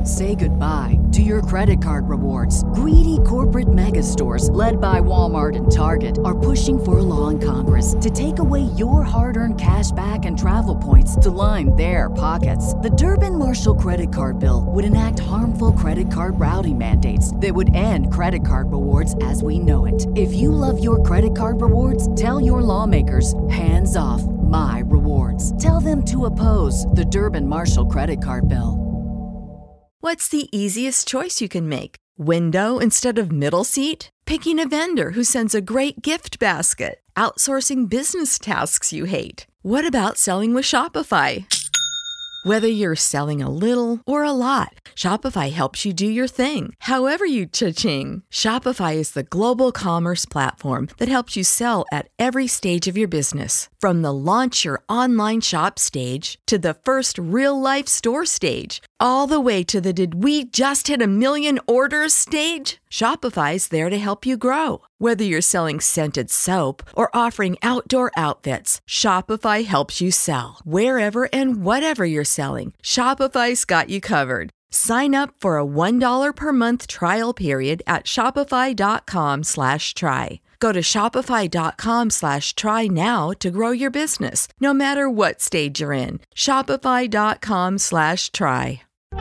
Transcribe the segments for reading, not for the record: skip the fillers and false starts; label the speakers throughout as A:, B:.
A: Say goodbye to your credit card rewards. Greedy corporate mega stores, led by Walmart and Target, are pushing for a law in Congress to take away your hard-earned cash back and travel points to line their pockets. The Durbin-Marshall credit card bill would enact harmful credit card routing mandates that would end credit card rewards as we know it. If you love your credit card rewards, tell your lawmakers, hands off my rewards. Tell them to oppose the Durbin-Marshall credit card bill.
B: What's the easiest choice you can make? Window instead of middle seat? Picking a vendor who sends a great gift basket? Outsourcing business tasks you hate? What about selling with Shopify? Whether you're selling a little or a lot, Shopify helps you do your thing, however you cha-ching. Shopify is the global commerce platform that helps you sell at every stage of your business. From the launch your online shop stage to the first real-life store stage, all the way to the did we just hit 1 million orders stage. Shopify's there to help you grow. Whether you're selling scented soap or offering outdoor outfits, Shopify helps you sell. Wherever and whatever you're selling, Shopify's got you covered. Sign up for a $1 per month trial period at shopify.com/try. Go to shopify.com/try now to grow your business, no matter what stage you're in. Shopify.com/try.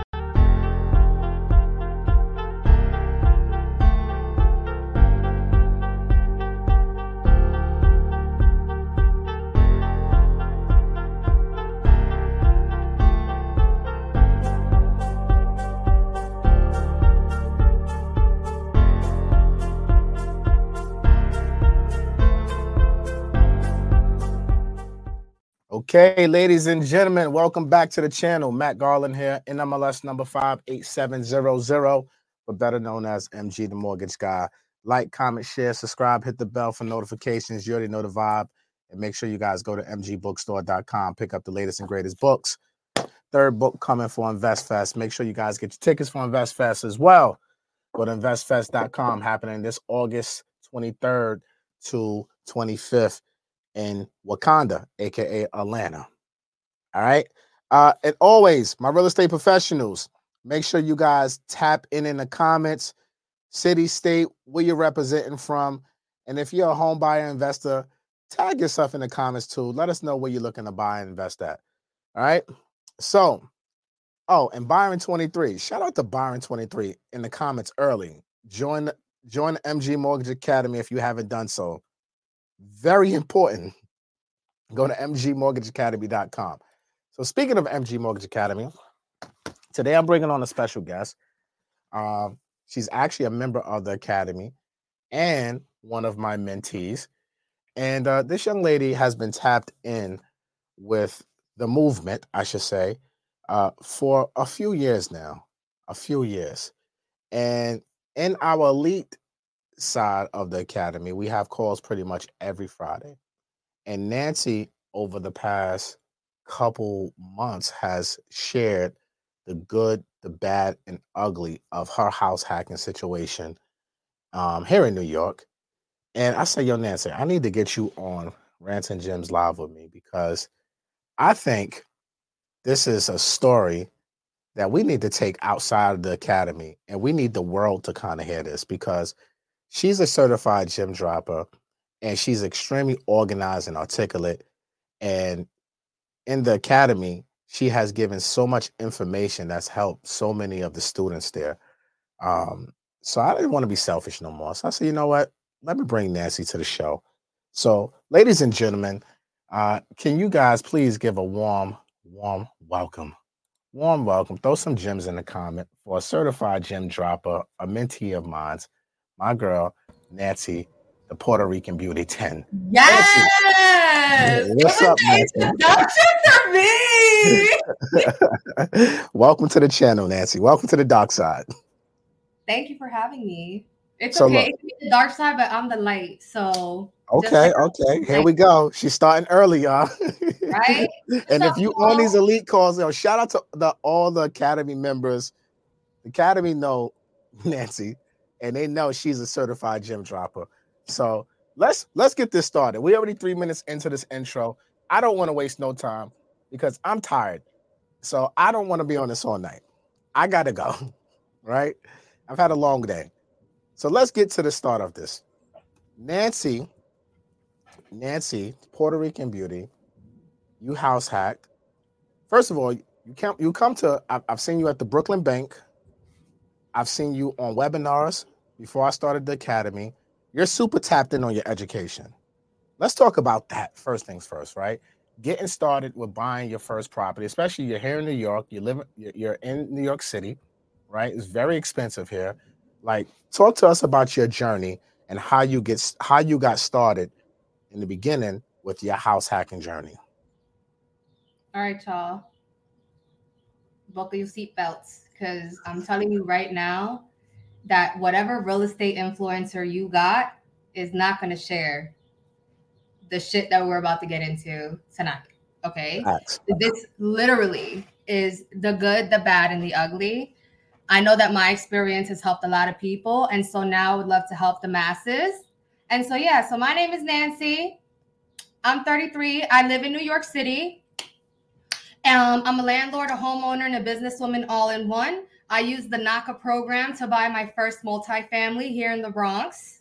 C: Okay, ladies and gentlemen, welcome back to the channel. Matt Garland here, NMLS number 58700, but better known as MG the Mortgage Guy. Like, comment, share, subscribe, hit the bell for notifications. You already know the vibe. And make sure you guys go to mgbookstore.com, pick up the latest and greatest books. Third book coming for InvestFest. Make sure you guys get your tickets for InvestFest as well. Go to investfest.com, happening this August 23rd to 25th. In Wakanda, aka Atlanta. All right. And always, my real estate professionals, make sure you guys tap in the comments, city, state, where you're representing from. And if you're a home buyer investor, tag yourself in the comments too. Let us know where you're looking to buy and invest at. All right. So, and Byron23, shout out to Byron23 in the comments early. Join the MG Mortgage Academy if you haven't done so. Very important. Go to mgmortgageacademy.com. So speaking of MG Mortgage Academy, today I'm bringing on a special guest. She's actually a member of the academy and one of my mentees. And this young lady has been tapped in with the movement, I should say, for a few years now. And in our elite side of the academy, we have calls pretty much every Friday, and Nancy over the past couple months has shared the good, the bad, and ugly of her house hacking situation here in New York. And I say, yo, Nancy, I need to get you on Rants and Gems Live with me, because I think this is a story that we need to take outside of the academy, and we need the world to kind of hear this, because she's a certified gem dropper, and she's extremely organized and articulate. And in the academy, she has given so much information that's helped so many of the students there. So I didn't want to be selfish no more. So I said, you know what? Let me bring Nancy to the show. So, ladies and gentlemen, can you guys please give a warm welcome? Warm welcome. Throw some gems in the comment for a certified gem dropper, a mentee of mine, my girl, Nancy, the Puerto Rican Beauty 10.
D: Yes!
C: Nancy. What's up, Nancy?
D: Introduction for me!
C: Welcome to the channel, Nancy. Welcome to the dark side.
D: Thank you for having me. It's
C: So
D: okay.
C: look,
D: It can be the dark side, but I'm the light. So
C: okay. Here we go. She's starting early, y'all.
D: Right?
C: And if you on these elite calls, shout out to all the academy members. The academy know Nancy, and they know she's a certified gem dropper. So let's get this started. We're already 3 minutes into this intro. I don't want to waste no time because I'm tired. So I don't want to be on this all night. I gotta go. Right? I've had a long day. So let's get to the start of this. Nancy, Puerto Rican beauty, you house hack. First of all, you come to. I've seen you at the Brooklyn Bank. I've seen you on webinars before I started the academy. You're super tapped in on your education. Let's talk about that first things first, right? Getting started with buying your first property, especially you're here in New York, you're in New York City, right? It's very expensive here. Like, talk to us about your journey and how you got started in the beginning with your house hacking journey.
D: All right, y'all. Buckle your seatbelts, because I'm telling you right now that whatever real estate influencer you got is not going to share the shit that we're about to get into tonight. Okay.
C: Facts.
D: This literally is the good, the bad, and the ugly. I know that my experience has helped a lot of people. And so now I would love to help the masses. And so, yeah, so my name is Nancy. I'm 33. I live in New York City. I'm a landlord, a homeowner, and a businesswoman all in one. I use the NACA program to buy my first multifamily here in the Bronx.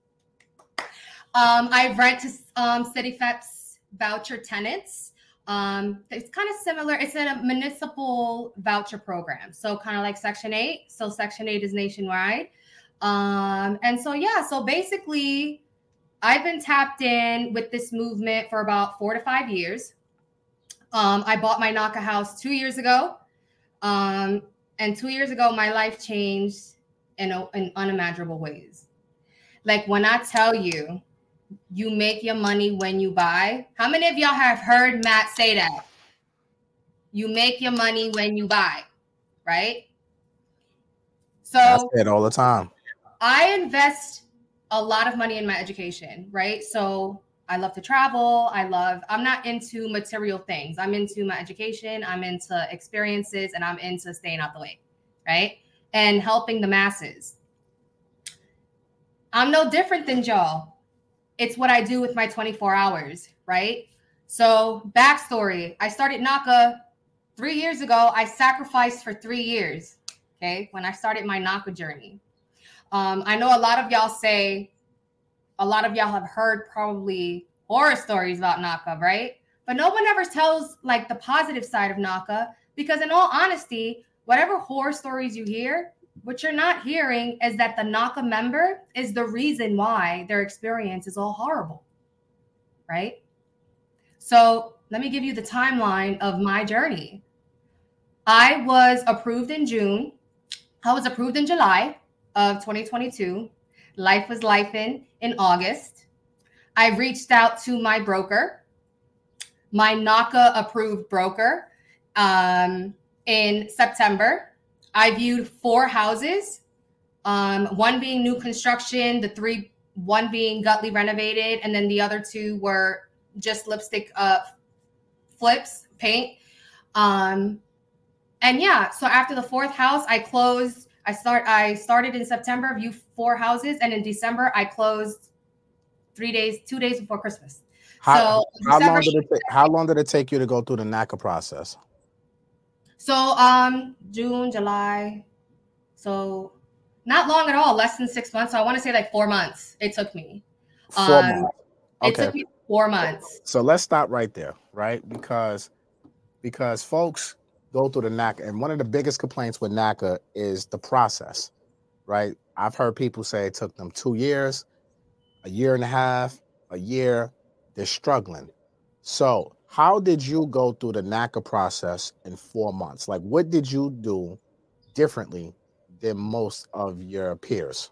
D: I rent to CityFEP's voucher tenants. It's kind of similar. It's a municipal voucher program. So kind of like Section 8. So Section 8 is nationwide. And so, yeah, so basically I've been tapped in with this movement for about 4 to 5 years. I bought my NACA house 2 years ago. And 2 years ago, my life changed in unimaginable ways. Like, when I tell you, you make your money when you buy. How many of y'all have heard Matt say that? You make your money when you buy, right? So
C: I say it all the time.
D: I invest a lot of money in my education, right? So I love to travel. I'm not into material things. I'm into my education. I'm into experiences, and I'm into staying out the way, right? And helping the masses. I'm no different than y'all. It's what I do with my 24 hours, right? So backstory, I started NACA 3 years ago. I sacrificed for 3 years, okay, when I started my NACA journey. I know a lot of y'all have heard probably horror stories about NACA, right? But no one ever tells like the positive side of NACA, because in all honesty, whatever horror stories you hear, what you're not hearing is that the NACA member is the reason why their experience is all horrible, right? So let me give you the timeline of my journey. I was approved in June. I was approved in July of 2022. Life was lifing in August. I reached out to my broker, my NACA approved broker, in September. I viewed 4 houses, one being new construction, one being gutly renovated, and then the other 2 were just lipstick flips, paint. And yeah, so after the 4th house, I closed. I started in September, viewed 4 houses, and in December I closed 2 days before Christmas.
C: How long did it take you to go through the NACA process?
D: So June, July, so not long at all, less than 6 months. So I want to say like 4 months it took me.
C: 4 months. Okay.
D: It took me 4 months.
C: So let's stop right there, right? Because folks go through the NACA, and one of the biggest complaints with NACA is the process, right? I've heard people say it took them 2 years, a year and a half, a year. They're struggling. So how did you go through the NACA process in 4 months? Like, what did you do differently than most of your peers?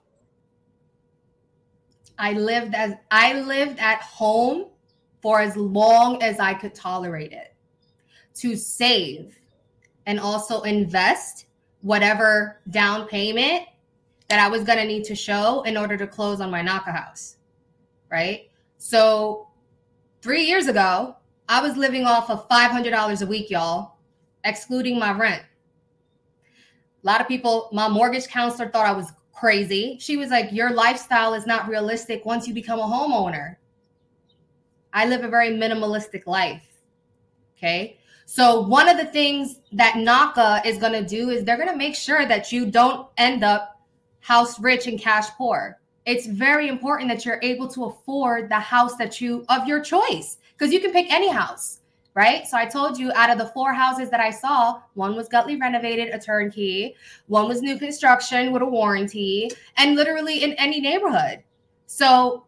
D: I lived at home for as long as I could tolerate it, to save and also invest whatever down payment that I was going to need to show in order to close on my NACA house, right? So 3 years ago, I was living off of $500 a week, y'all, excluding my rent. A lot of people, my mortgage counselor thought I was crazy. She was like, your lifestyle is not realistic once you become a homeowner. I live a very minimalistic life, okay? So one of the things that NACA is going to do is they're going to make sure that you don't end up house rich and cash poor. It's very important that you're able to afford the house of your choice, because you can pick any house, right? So I told you, out of the 4 houses that I saw, one was Gutley renovated, a turnkey, one was new construction with a warranty, and literally in any neighborhood. So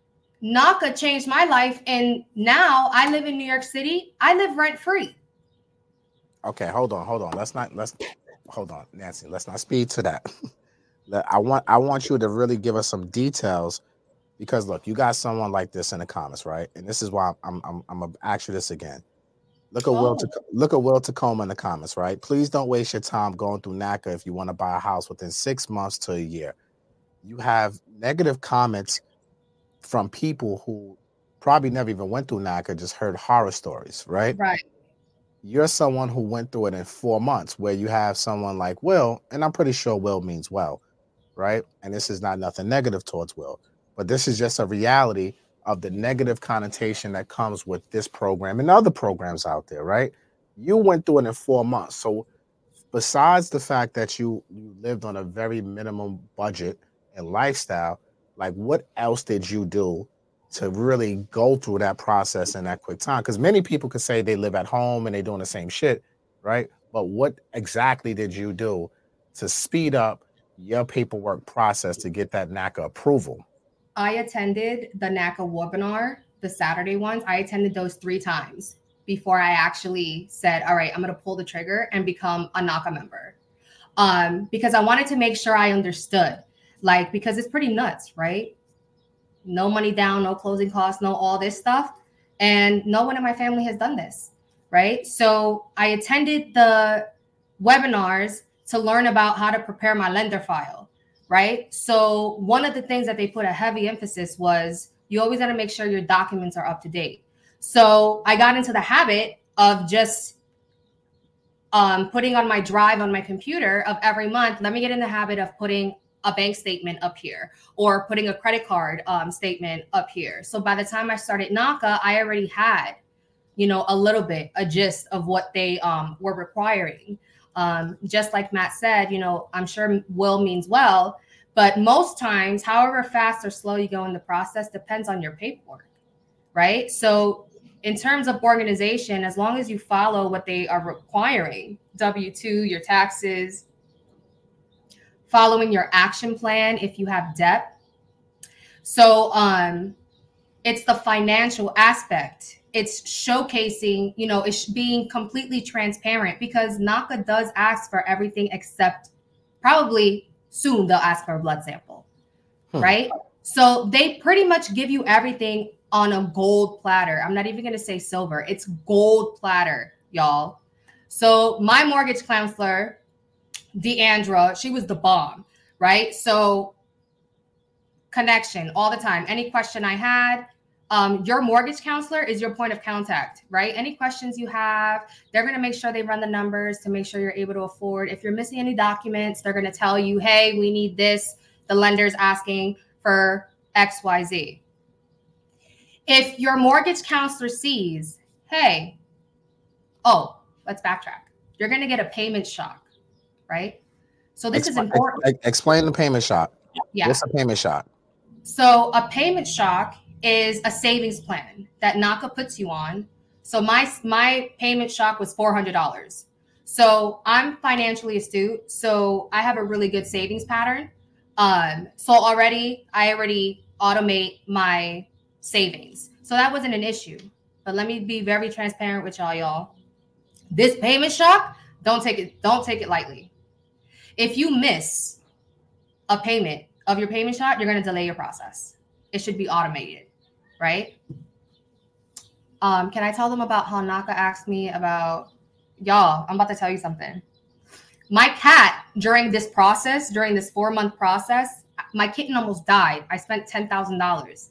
D: NACA changed my life, and now I live in New York City. I live rent free.
C: Okay, hold on. Hold on, Nancy. Let's not speed to that. I want you to really give us some details, because look, you got someone like this in the comments, right? And this is why I'm gonna ask you this again. Look at Will Tacoma in the comments, right? Please don't waste your time going through NACA if you want to buy a house within 6 months to a year. You have negative comments from people who probably never even went through NACA, just heard horror stories, right?
D: Right.
C: You're someone who went through it in 4 months, where you have someone like Will, and I'm pretty sure Will means well, right? And this is not nothing negative towards Will, but this is just a reality of the negative connotation that comes with this program and other programs out there, right? You went through it in 4 months. So besides the fact that you lived on a very minimum budget and lifestyle, like, what else did you do to really go through that process in that quick time? Because many people could say they live at home and they're doing the same shit, right? But what exactly did you do to speed up your paperwork process to get that NACA approval?
D: I attended the NACA webinar, the Saturday ones. I attended those 3 times before I actually said, all right, I'm going to pull the trigger and become a NACA member. Because I wanted to make sure I understood, because it's pretty nuts, right? No money down, no closing costs, no all this stuff. And no one in my family has done this, right? So I attended the webinars to learn about how to prepare my lender file, right? So one of the things that they put a heavy emphasis was, you always got to make sure your documents are up to date. So I got into the habit of just putting on my drive on my computer of every month, let me get in the habit of putting a bank statement up here, or putting a credit card statement up here. So by the time I started NACA, I already had, a gist of what they were requiring. Just like Matt said, I'm sure will means well, but most times, however fast or slow you go in the process depends on your paperwork, right? So in terms of organization, as long as you follow what they are requiring, W-2, your taxes, following your action plan if you have debt. So it's the financial aspect. It's showcasing, it's being completely transparent, because NACA does ask for everything except, probably soon they'll ask for a blood sample, right? So they pretty much give you everything on a gold platter. I'm not even going to say silver. It's gold platter, y'all. So my mortgage counselor, Deandra, she was the bomb, right? So connection all the time. Any question I had, your mortgage counselor is your point of contact, right? Any questions you have, they're going to make sure they run the numbers to make sure you're able to afford. If you're missing any documents, they're going to tell you, hey, we need this. The lender's asking for XYZ. If your mortgage counselor sees, hey, let's backtrack. You're going to get a payment shock, right? So this is important.
C: Explain the payment shock.
D: Yeah.
C: What's a payment shock?
D: So a payment shock is a savings plan that NACA puts you on. So my payment shock was $400. So I'm financially astute. So I have a really good savings pattern. So I already automate my savings. So that wasn't an issue. But let me be very transparent with y'all. This payment shock, don't take it lightly. If you miss a payment of your payment shock, you're going to delay your process. It should be automated, right? Can I tell them about how NACA asked me about, y'all, I'm about to tell you something. My cat, during this 4-month process, my kitten almost died. I spent $10,000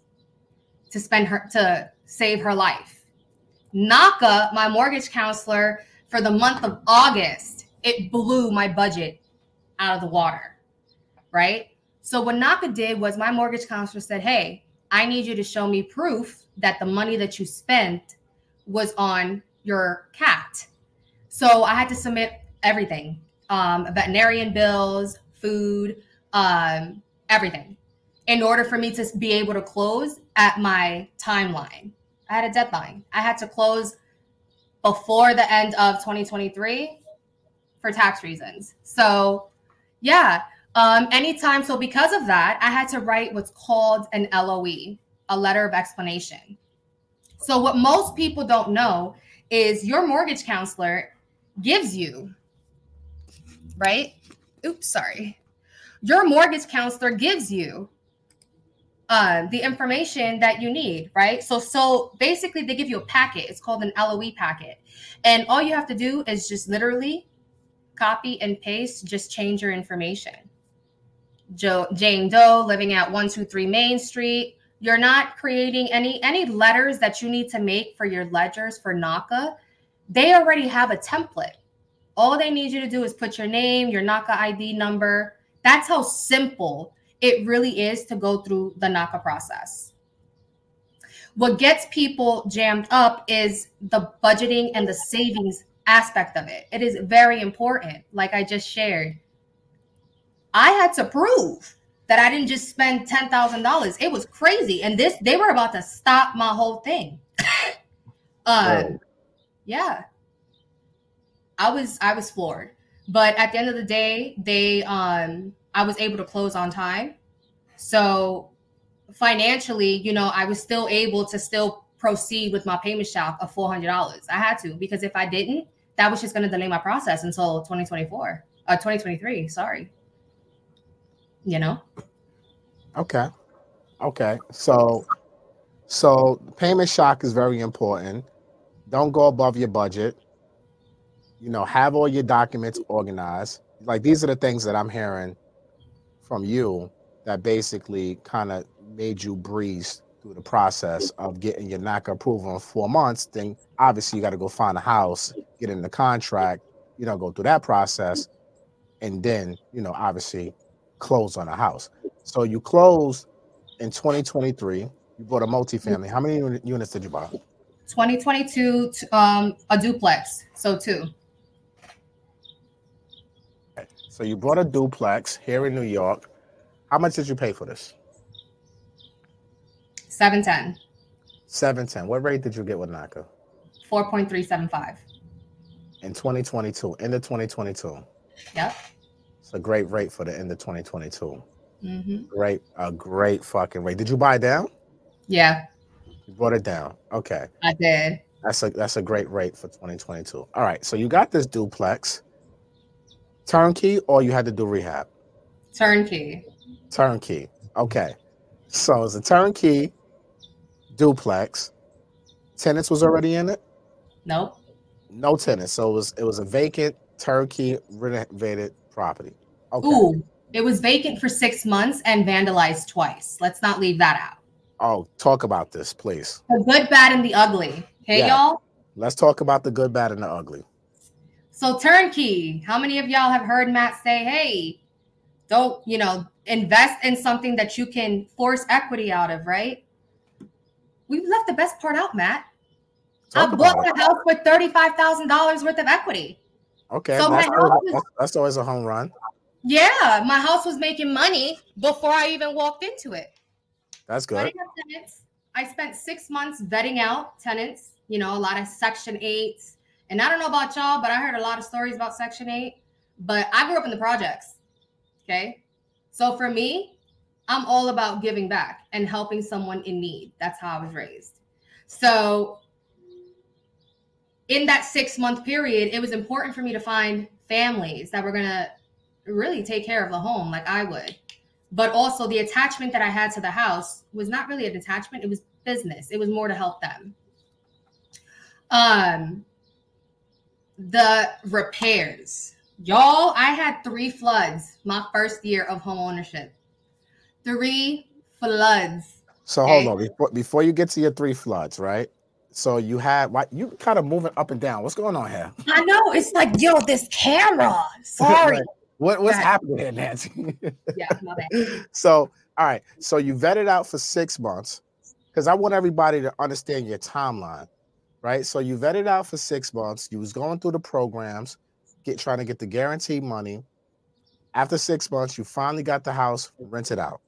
D: to save her life. NACA, my mortgage counselor, for the month of August, it blew my budget out of the water, right? So what NACA did was, my mortgage counselor said, hey, I need you to show me proof that the money that you spent was on your cat. So I had to submit everything, veterinarian bills, food, everything, in order for me to be able to close at my timeline. I had a deadline. I had to close before the end of 2023 for tax reasons. So yeah, anytime. So because of that, I had to write what's called an LOE, a letter of explanation. So what most people don't know is your mortgage counselor gives you, right? Oops, sorry. Your mortgage counselor gives you the information that you need, right? So basically they give you a packet. It's called an LOE packet. And all you have to do is just literally copy and paste, just change your information. Jane Doe living at 123 Main Street. You're not creating any letters that you need to make for your ledgers for NACA. They already have a template. All they need you to do is put your name, your NACA ID number. That's how simple it really is to go through the NACA process. What gets people jammed up is the budgeting and the savings aspect of it. It is very important. Like I just shared, I had to prove that I didn't just spend $10,000. It was crazy. And they were about to stop my whole thing. Yeah. I was floored. But at the end of the day, I was able to close on time. So financially, I was still able to still proceed with my payment shock of $400. I had to, because if I didn't, that was just going to delay my process until 2023. Sorry.
C: Okay. So payment shock is very important. Don't go above your budget. Have all your documents organized. Like, these are the things that I'm hearing from you that basically kind of made you breeze through the process of getting your NACA approval in 4 months. Then obviously you got to go find a house, get in the contract, go through that process, and then, obviously close on a house. So you closed in 2023. You bought a multifamily. How many units did you buy?
D: 2022, a duplex. So 2.
C: Okay. So you bought a duplex here in New York. How much did you pay for this?
D: $710.
C: $710. What rate did you get with NACA?
D: 4.375.
C: In 2022, end of 2022.
D: Yep.
C: It's a great rate for the end of 2022.
D: Mm-hmm.
C: A great fucking rate. Did you buy it down?
D: Yeah.
C: You brought it down. Okay.
D: I did.
C: That's a great rate for 2022. All right. So you got this duplex. Turnkey, or you had to do rehab?
D: Turnkey.
C: Okay. So it's a turnkey duplex. Tenants was already in it?
D: Nope.
C: No tenants. So it was a vacant turnkey renovated property. Okay.
D: Ooh, it was vacant for 6 months and vandalized twice. Let's not leave that out.
C: Oh, talk about this, please.
D: The good, bad, and the ugly. Hey, y'all.
C: Let's talk about the good, bad, and the ugly.
D: So turnkey. How many of y'all have heard Matt say, hey, don't, invest in something that you can force equity out of, right? We've left the best part out, Matt. I bought a house with $35,000 worth of equity.
C: Okay,
D: so
C: that's always a home run.
D: Yeah, my house was making money before I even walked into it.
C: That's good.
D: I spent 6 months vetting out tenants, a lot of Section 8s. And I don't know about y'all, but I heard a lot of stories about Section 8. But I grew up in the projects, okay? So for me, I'm all about giving back and helping someone in need. That's how I was raised. So in that 6-month period, it was important for me to find families that were going to really take care of the home like I would. But also the attachment that I had to the house was not really an attachment. It was business. It was more to help them. The repairs. Y'all, I had 3 floods my first year of home ownership. 3 floods.
C: So hold on. Before you get to your 3 floods, right? So you kind of moving up and down. What's going on here?
D: I know. It's like, this camera. Sorry.
C: What's happening here, Nancy?
D: Yeah, my bad.
C: So, all right. So you vetted out for 6 months, because I want everybody to understand your timeline, right? So you vetted out for 6 months. You was going through the programs, trying to get the guaranteed money. After 6 months, you finally got the house rented out.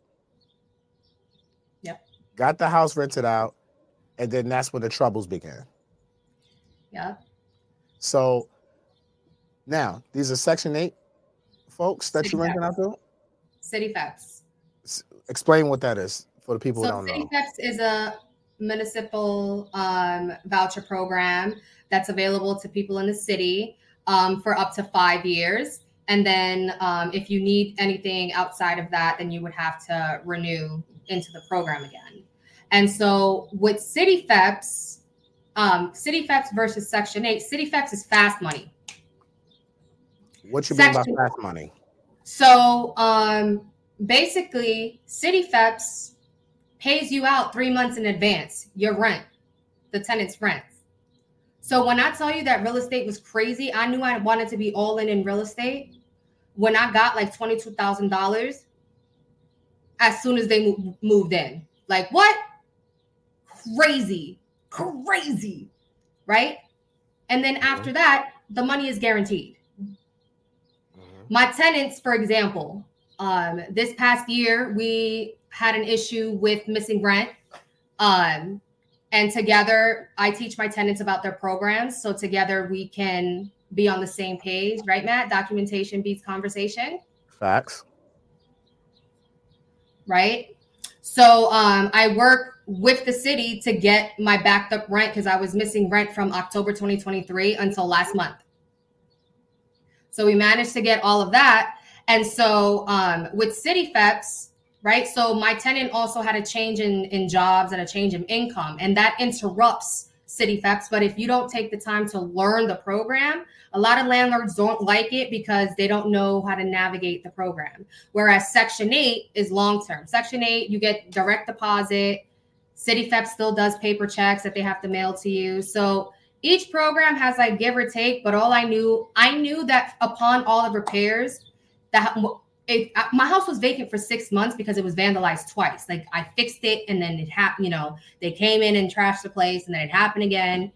D: Yep.
C: Got the house rented out, and then that's when the troubles began.
D: Yeah.
C: So now these are Section 8 folks that you're renting out to?
D: CityFEPs.
C: Explain what that is for the people who don't know.
D: CityFEPs is a municipal voucher program that's available to people in the city for up to 5 years. And then if you need anything outside of that, then you would have to renew into the program again. And so with CityFEPs, CityFEPs versus Section 8, CityFEPs is fast money.
C: What you mean by fast money?
D: So basically, CityFEPs pays you out 3 months in advance, your rent, the tenant's rent. So when I tell you that real estate was crazy, I knew I wanted to be all in real estate. When I got like $22,000 as soon as they moved in. Like what? Crazy, right? And then after that, the money is guaranteed. My tenants, for example, this past year, we had an issue with missing rent. And together, I teach my tenants about their programs. So together we can be on the same page, right, Matt? Documentation beats conversation.
C: Facts.
D: Right? So I work with the city to get my backed up rent because I was missing rent from October 2023 until last month. So we managed to get all of that. And so with CityFEPs, right? So my tenant also had a change in jobs and a change in income, and that interrupts CityFEPs. But if you don't take the time to learn the program, a lot of landlords don't like it because they don't know how to navigate the program. Whereas Section 8 is long-term. Section 8, you get direct deposit. CityFEP still does paper checks that they have to mail to you. So each program has like give or take, but I knew that upon all the repairs, that my house was vacant for 6 months because it was vandalized twice. Like I fixed it and then it happened, they came in and trashed the place and then it happened again.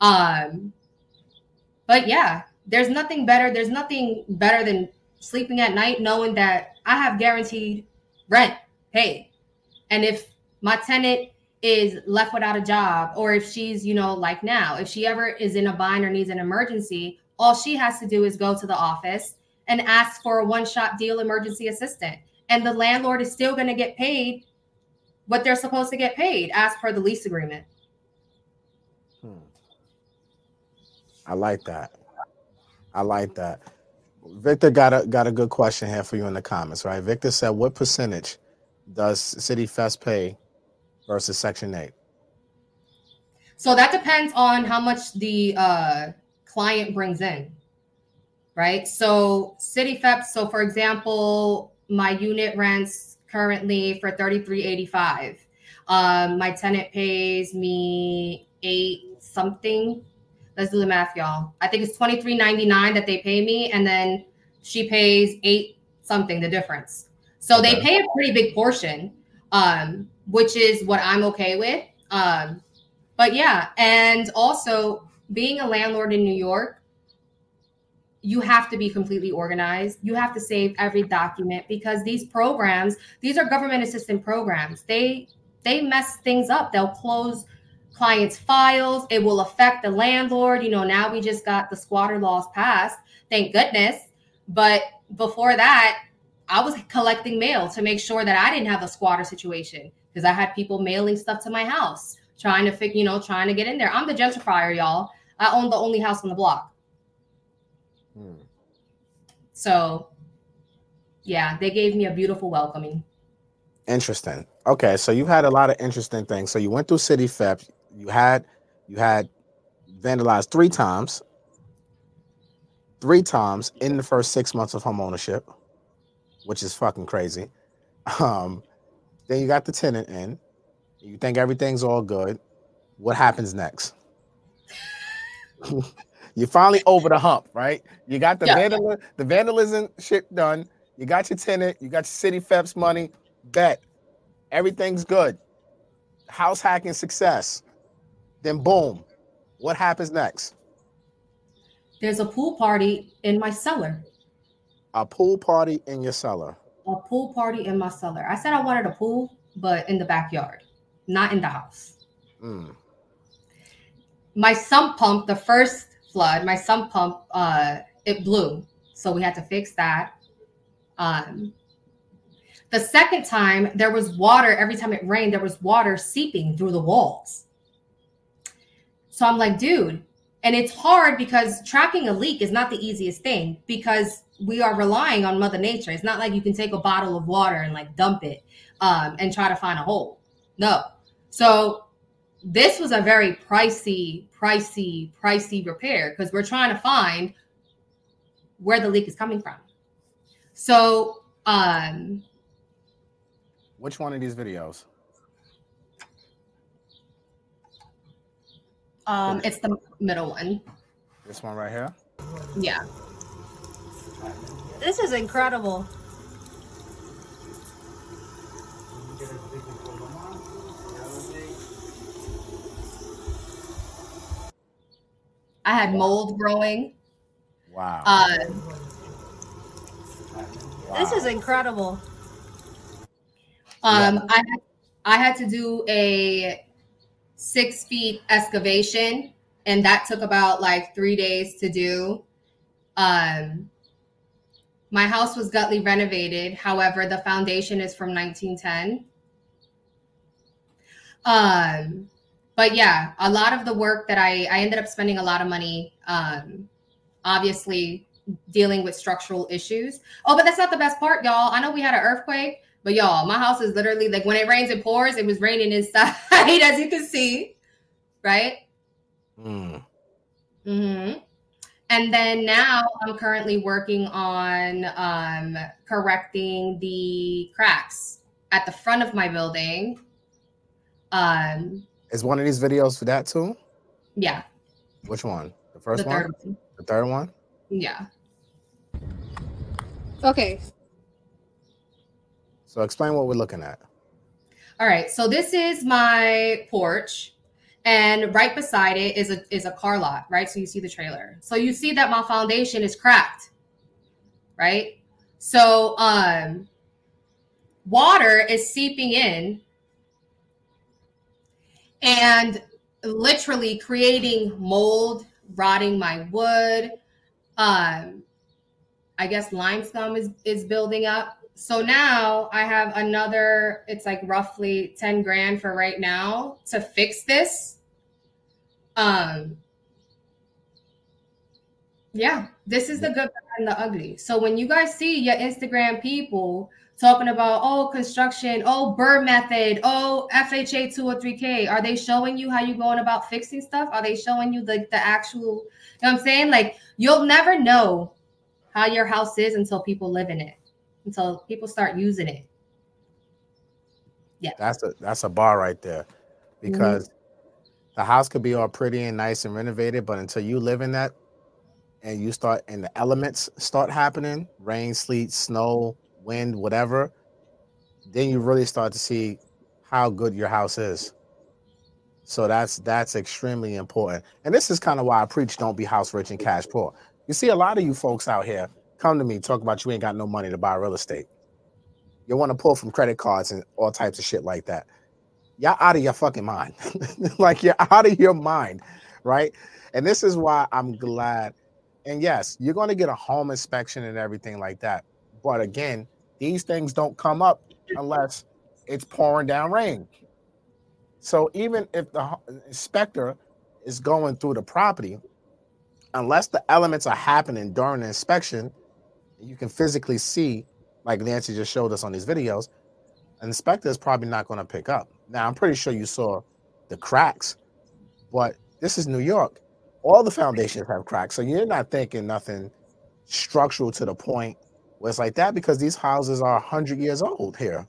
D: But yeah, there's nothing better than sleeping at night knowing that I have guaranteed rent paid. And if my tenant is left without a job, or if she's, like now, if she ever is in a bind or needs an emergency, all she has to do is go to the office and ask for a one-shot deal emergency assistant. And the landlord is still going to get paid what they're supposed to get paid as per the lease agreement.
C: I like that. Victor got a good question here for you in the comments, right? Victor said, what percentage does CityFEPs pay versus Section 8?
D: So that depends on how much the client brings in, right? So CityFEPs, so for example, my unit rents currently for $33.85. My tenant pays me $8 something. Let's do the math, y'all. I think it's $23.99 that they pay me, and then she pays $8 something, the difference. So They pay a pretty big portion, which is what I'm okay with. But yeah, and also being a landlord in New York, you have to be completely organized. You have to save every document because these programs, these are government assistant programs. They mess things up. They'll close clients' files. It will affect the landlord. Now we just got the squatter laws passed. Thank goodness. But before that, I was collecting mail to make sure that I didn't have a squatter situation because I had people mailing stuff to my house, trying to get in there. I'm the gentrifier, y'all. I own the only house on the block. So, yeah, they gave me a beautiful welcoming.
C: Interesting. Okay, so you had a lot of interesting things. So you went through CityFEP. You had vandalized 3 times. 3 times in the first 6 months of home ownership, which is fucking crazy. Then you got the tenant in. You think everything's all good. What happens next? You're finally over the hump, right? You got the vandalism shit done. You got your tenant. You got your CityFEPs money. Bet. Everything's good. House hacking success. Then boom, What happens next?
D: There's a pool party in my cellar.
C: A pool party in your cellar.
D: A pool party in my cellar. I said I wanted a pool, but in the backyard, not in the house. My sump pump, the first flood, my sump pump, it blew. So we had to fix that. The second time, there was water. Every time it rained, there was water seeping through the walls. So I'm like, dude, and it's hard because tracking a leak is not the easiest thing because we are relying on Mother Nature. It's not like you can take a bottle of water and like dump it and try to find a hole. No. So this was a very pricey repair because we're trying to find where the leak is coming from. So,
C: which one of these videos?
D: It's the middle one.
C: This one right here?
D: Yeah.
E: This is incredible.
D: I had mold growing.
C: Wow.
E: This is incredible.
D: I had to do a 6 feet excavation, and that took about like 3 days to do. My house was gutly renovated. However, the foundation is from 1910. But yeah, a lot of the work that I ended up spending a lot of money, obviously dealing with structural issues. Oh, but that's not the best part, y'all. I know we had an earthquake, but y'all, my house is literally like when it rains, it pours. It was raining inside, as you can see, right? Mm-hmm. And then now I'm currently working on correcting the cracks at the front of my building.
C: Is one of these videos for that too?
D: Yeah.
C: Which one? The first
D: The
C: one?
D: third one.
C: The third one?
D: Yeah.
E: Okay.
C: So explain what we're looking at.
D: All right. So this is my porch, and right beside it is a car lot, right? So you see the trailer. So you see that my foundation is cracked, right? So water is seeping in and literally creating mold, rotting my wood. I guess lime scum is building up. So now I have another, it's like roughly 10 grand for right now to fix this. Yeah, this is the good and the ugly. So when you guys see your Instagram people talking about, oh, construction, oh, Burr method, oh, FHA 203K, are they showing you how you're going about fixing stuff? Are they showing you the actual, you know what I'm saying? Like, you'll never know how your house is until people live in it, until people start using it. Yeah.
C: That's a bar right there, because the house could be all pretty and nice and renovated, but until you live in that and you start and the elements start happening, rain, sleet, snow, wind, whatever, then you really start to see how good your house is. So that's extremely important. And this is kind of why I preach don't be house rich and cash poor. You see a lot of you folks out here come to me talk about you ain't got no money to buy real estate. You want to pull from credit cards and all types of shit like that. Y'all out of your fucking mind. Like, you're out of your mind, right? And this is why I'm glad. And yes, you're going to get a home inspection and everything like that. But again, these things don't come up unless it's pouring down rain. So even if the inspector is going through the property, unless the elements are happening during the inspection, you can physically see, like Nancy just showed us on these videos, an inspector is probably not going to pick up. Now, I'm pretty sure you saw the cracks, but this is New York. All the foundations have cracks. So you're not thinking nothing structural to the point where it's like that, because these houses are 100 years old here.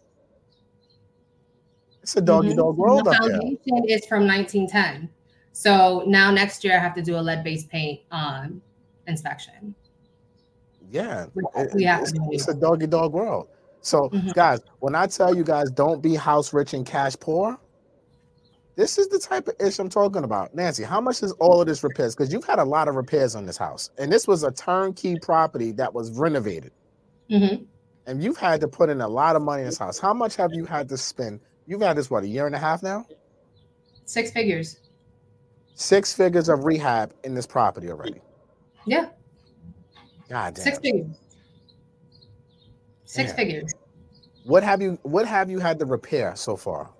C: It's a dog world
D: the
C: up there.
D: foundation is from 1910. So now next year I have to do a lead-based paint inspection.
C: Yeah,
D: it's
C: a dog world. So guys, when I tell you guys don't be house rich and cash poor, This is the type of issue I'm talking about. Nancy, how much is all of this repairs? Because you've had a lot of repairs on this house. And this was a turnkey property that was renovated.
D: Mm-hmm.
C: And you've had to put in a lot of money in this house. How much have you had to spend? You've had this, what, a year and a half now?
D: 6 figures.
C: 6 figures of rehab in this property already.
D: Yeah.
C: God damn.
D: 6 figures. 6 figures.
C: What have you had to repair so far?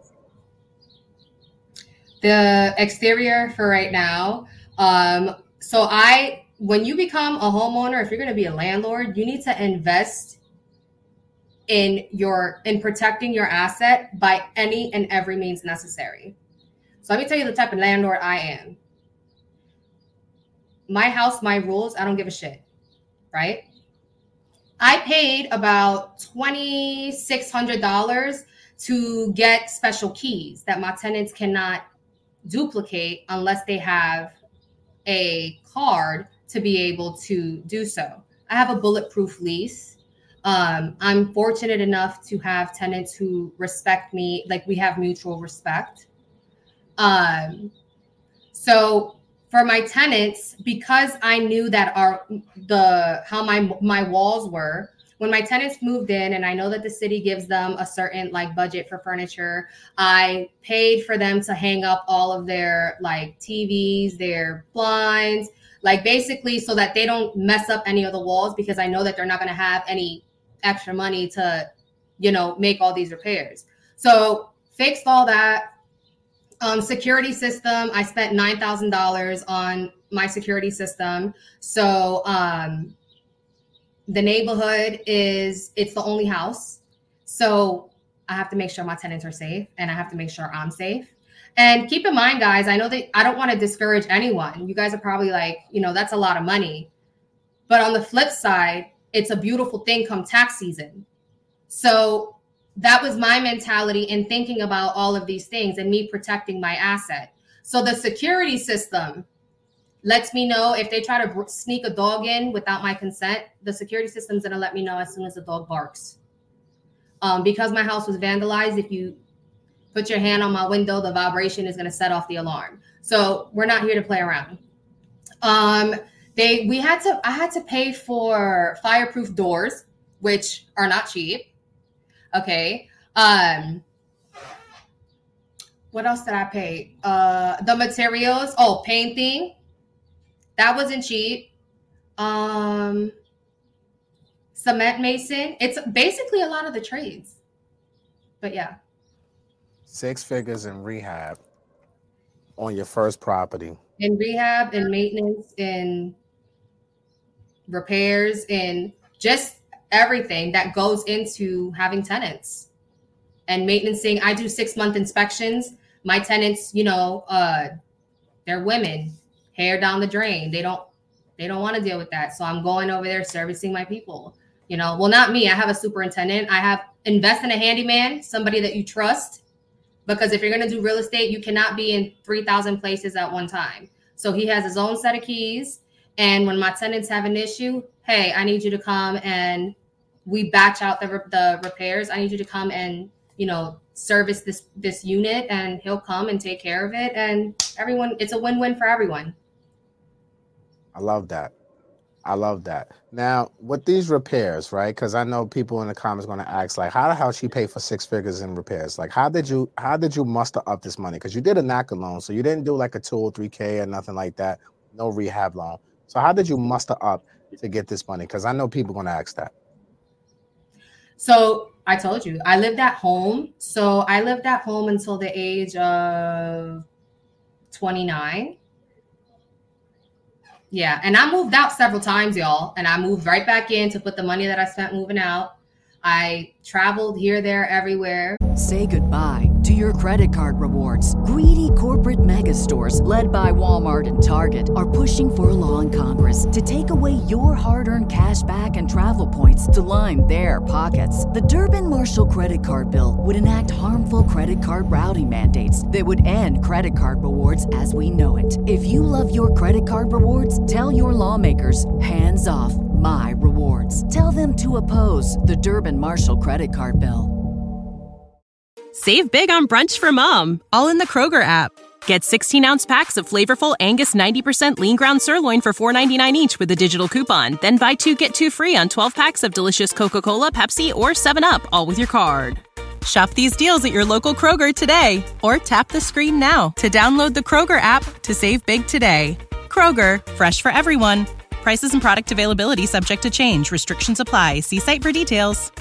D: The exterior for right now. So when you become a homeowner, if you're going to be a landlord, you need to invest in protecting your asset by any and every means necessary. So let me tell you the type of landlord I am. My house, my rules, I don't give a shit, right? I paid about $2,600 to get special keys that my tenants cannot duplicate unless they have a card to be able to do so. I have a bulletproof lease. I'm fortunate enough to have tenants who respect me, like we have mutual respect. So for my tenants, because I knew that how my walls were, when my tenants moved in, and I know that the city gives them a certain like budget for furniture, I paid for them to hang up all of their like TVs, their blinds, like basically so that they don't mess up any of the walls, because I know that they're not going to have any extra money to, make all these repairs. So fixed all that. Security system, I spent $9,000 on my security system. So the neighborhood it's the only house. So I have to make sure my tenants are safe, and I have to make sure I'm safe. And keep in mind, guys, I know that I don't want to discourage anyone. You guys are probably like, that's a lot of money. But on the flip side, it's a beautiful thing come tax season. So that was my mentality in thinking about all of these things and me protecting my asset. So the security system lets me know if they try to sneak a dog in without my consent. The security system's going to let me know as soon as the dog barks. Because my house was vandalized, if you put your hand on my window, the vibration is going to set off the alarm. So we're not here to play around. I had to pay for fireproof doors, which are not cheap. Okay. What else did I pay? The materials. Oh, painting. That wasn't cheap. Cement mason. It's basically a lot of the trades. But yeah.
C: 6 figures in rehab on your first property.
D: In rehab, in maintenance, in repairs, in just everything that goes into having tenants and maintaining. I do 6-month inspections. My tenants, they're women, hair down the drain. They don't want to deal with that. So I'm going over there servicing my people. Well, not me. I have a superintendent. Invest in a handyman, somebody that you trust, because if you're going to do real estate, you cannot be in 3,000 places at one time. So he has his own set of keys. And when my tenants have an issue, hey, I need you to come and we batch out the repairs. I need you to come and, service this unit, and he'll come and take care of it. And it's a win-win for everyone.
C: I love that. Now, with these repairs, right? Because I know people in the comments going to ask, like, how the hell she pay for 6 figures in repairs? Like, how did you muster up this money? Because you did a NACA loan, so you didn't do like a 2 or 3K or nothing like that. No rehab loan. So how did you muster up to get this money? Because I know people are going to ask that.
D: So I told you, I lived at home. So I lived at home until the age of 29. Yeah. And I moved out several times, y'all. And I moved right back in to put the money that I spent moving out. I traveled here, there, everywhere.
A: Say goodbye to your credit card rewards. Greedy corporate mega stores, led by Walmart and Target, are pushing for a law in Congress to take away your hard-earned cash back and travel points to line their pockets. The Durbin-Marshall credit card bill would enact harmful credit card routing mandates that would end credit card rewards as we know it. If you love your credit card rewards, tell your lawmakers, hands off my rewards. Tell them to oppose the Durbin-Marshall credit card bill.
F: Save big on brunch for mom, all in the Kroger app. Get 16-ounce packs of flavorful Angus 90% lean ground sirloin for $4.99 each with a digital coupon. Then buy 2, get 2 free on 12 packs of delicious Coca-Cola, Pepsi, or 7-Up, all with your card. Shop these deals at your local Kroger today, or tap the screen now to download the Kroger app to save big today. Kroger, fresh for everyone. Prices and product availability subject to change. Restrictions apply. See site for details.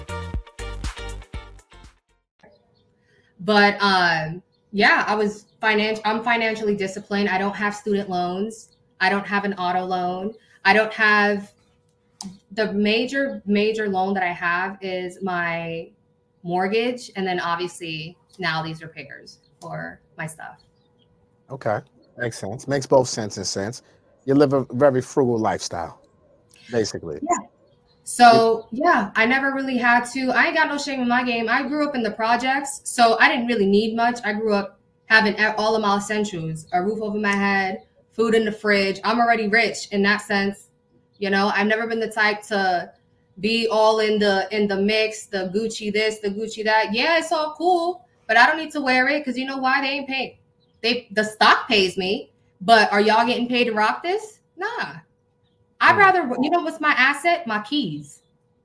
D: But yeah, I'm financially disciplined. I don't have student loans. I don't have an auto loan. I don't have the major loan that I have is my mortgage. And then obviously now these repairs for my stuff.
C: Okay. Makes sense. Makes both sense and sense. You live a very frugal lifestyle, basically.
D: Yeah. So yeah, I never really had to. I ain't got no shame in my game. I grew up in the projects, so I didn't really need much. I grew up having all of my essentials, a roof over my head, food in the fridge. I'm already rich in that sense. You know, I've never been the type to be all in the mix, the Gucci this, the Gucci that. Yeah, it's all cool, but I don't need to wear it because you know why? They ain't paid. The stock pays me, but are y'all getting paid to rock this? Nah. I'd rather, you know what's my asset? My keys.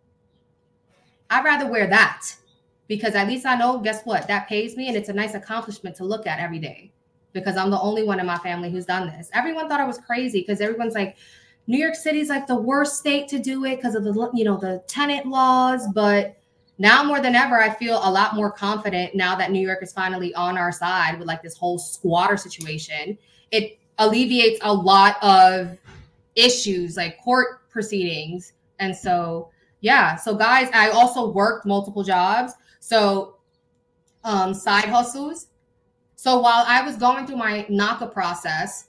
D: I'd rather wear that because at least I know, guess what? That pays me and it's a nice accomplishment to look at every day because I'm the only one in my family who's done this. Everyone thought I was crazy because everyone's like, New York City's like the worst state to do it because of the tenant laws. But now more than ever, I feel a lot more confident now that New York is finally on our side with like this whole squatter situation. It alleviates a lot of issues like court proceedings. And so, yeah. So guys, I also worked multiple jobs. So side hustles. So while I was going through my NACA process,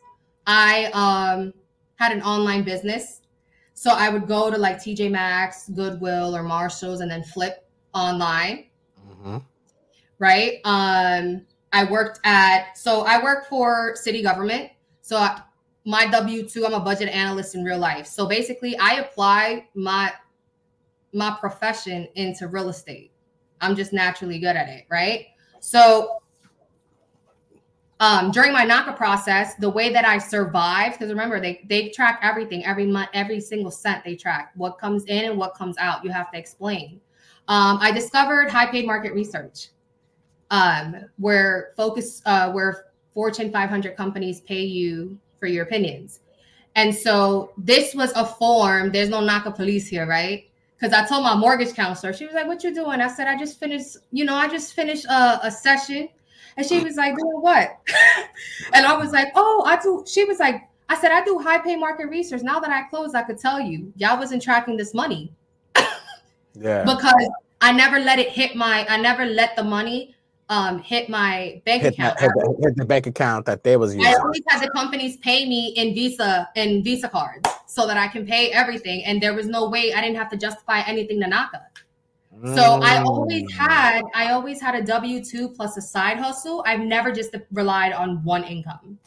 D: I had an online business. So I would go to like TJ Maxx, Goodwill, or Marshalls and then flip online. Mm-hmm. Right. I worked for city government. So my W-2, I'm a budget analyst in real life. So basically I apply my profession into real estate. I'm just naturally good at it, right? So during my NACA process, the way that I survived, because remember, they track everything, every month, every single cent they track, what comes in and what comes out. You have to explain. I discovered high paid market research, where Fortune 500 companies pay you for your opinions. And so this was a form. There's no NACA police here, right? Because I told my mortgage counselor, she was like, "What you doing?" I said, I just finished a session. And she was like, "Doing what?" And I was like, "Oh, I do." She was like, I said, "I do high pay market research. Now that I closed, I could tell you, y'all wasn't tracking this money." Yeah. Because I never let the money hit my bank account.
C: Hit the bank account that they was using.
D: I always had the companies pay me in Visa cards so that I can pay everything. And there was no way I didn't have to justify anything to NACA. So I always had a W-2 plus a side hustle. I've never just relied on one income.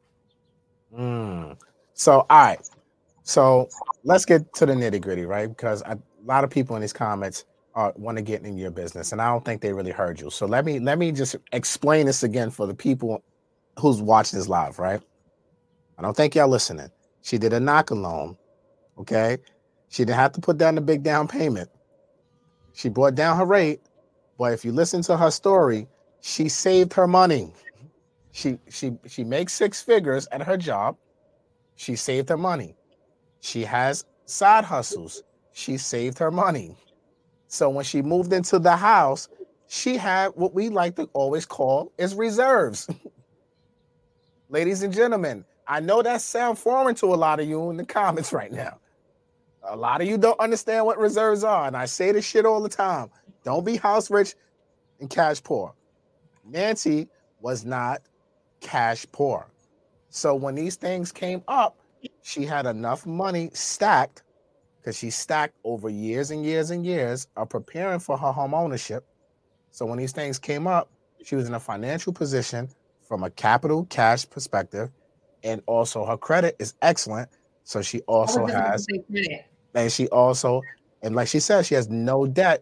C: So, all right. So let's get to the nitty gritty, right? Because a lot of people in these comments want to get in your business, and I don't think they really heard you. So let me just explain this again for the people who's watching this live, right? I don't think y'all listening. She did a NACA loan, okay? She didn't have to put down the big down payment. She brought down her rate, but if you listen to her story, she saved her money. She makes 6 figures at her job. She saved her money. She has side hustles. She saved her money. So when she moved into the house, she had what we like to always call is reserves. Ladies and gentlemen, I know that sounds foreign to a lot of you in the comments right now. A lot of you don't understand what reserves are, and I say this shit all the time. Don't be house rich and cash poor. Nancy was not cash poor. So when these things came up, she had enough money stacked, because she stacked over years and years and years of preparing for her home ownership. So when these things came up, she was in a financial position from a capital cash perspective, and also her credit is excellent. So she also has, and she also, and like she said, she has no debt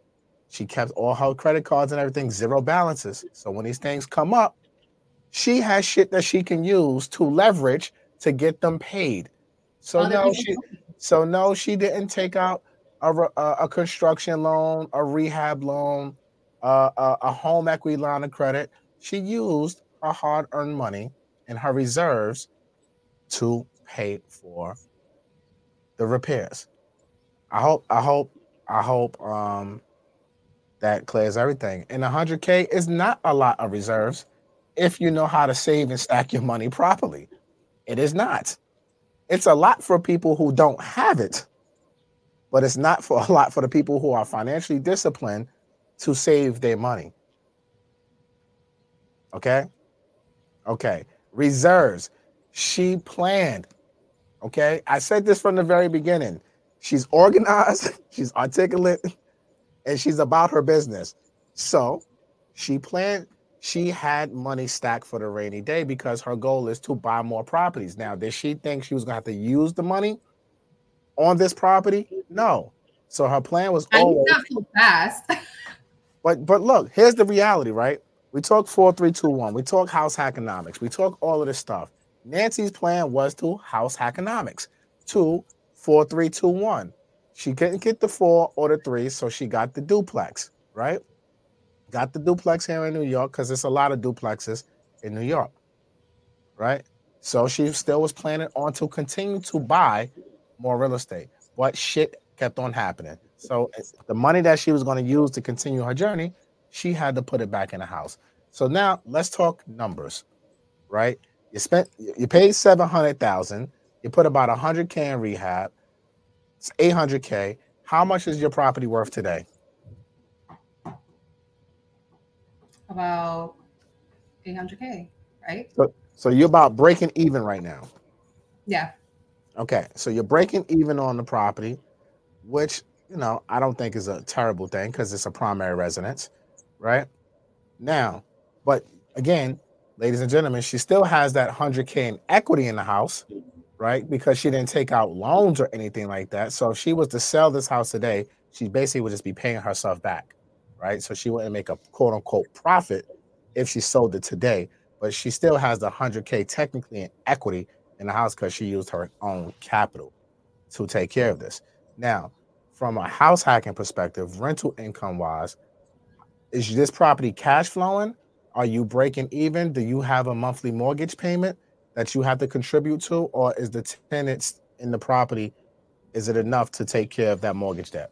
C: She kept all her credit cards and everything, zero balances. So when these things come up, she has shit that she can use to leverage to get them paid. So no, she didn't take out a construction loan, a rehab loan, a home equity line of credit. She used her hard-earned money and her reserves to pay for the repairs. I hope that clears everything. And 100K is not a lot of reserves if you know how to save and stack your money properly. It is not. It's a lot for people who don't have it, but it's not for a lot for the people who are financially disciplined to save their money. Okay? Okay. Reserves. She planned. Okay? I said this from the very beginning. She's organized, she's articulate, and she's about her business. So she planned, she had money stacked for the rainy day because her goal is to buy more properties. Now, did she think she was going to have to use the money on this property? No. So her plan was always
D: not so fast.
C: But look, here's the reality, right? We talk 4321. We talk house hackonomics. We talk all of this stuff. Nancy's plan was to house hackonomics to 4321. She couldn't get the 4 or the 3, so she got the duplex, right? Got the duplex here in New York because there's a lot of duplexes in New York, right? So she still was planning on to continue to buy more real estate, but shit kept on happening. So the money that she was going to use to continue her journey, she had to put it back in the house. So now let's talk numbers, right? You paid $700,000. You put about $100K in rehab. It's $800K. How much is your property worth today?
D: About $800K, right?
C: So you're about breaking even right now.
D: Yeah.
C: Okay, so you're breaking even on the property, which, you know, I don't think is a terrible thing because it's a primary residence, right? Now, but again, ladies and gentlemen, she still has that $100K in equity in the house, right? Because she didn't take out loans or anything like that. So if she was to sell this house today, she basically would just be paying herself back, right? So she wouldn't make a quote unquote profit if she sold it today, but she still has the $100K technically in equity in the house because she used her own capital to take care of this. Now, from a house hacking perspective, rental income wise, is this property cash flowing? Are you breaking even? Do you have a monthly mortgage payment that you have to contribute to? Or is the tenants in the property, is it enough to take care of that mortgage debt?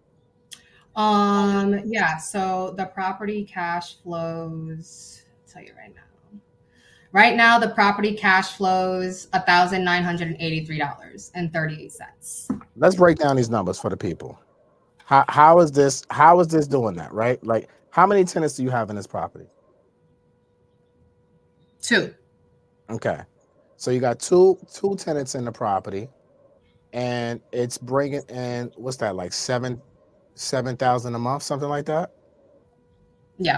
D: Yeah, so the property cash flows, I'll tell you right now. Right now, the property cash flows $1,983.38.
C: Let's break down these numbers for the people. How is this doing that, right? Like, how many tenants do you have in this property?
D: 2.
C: Okay. So you got two tenants in the property, and it's bringing in, what's that, like $7,000 a month, something like that?
D: Yeah.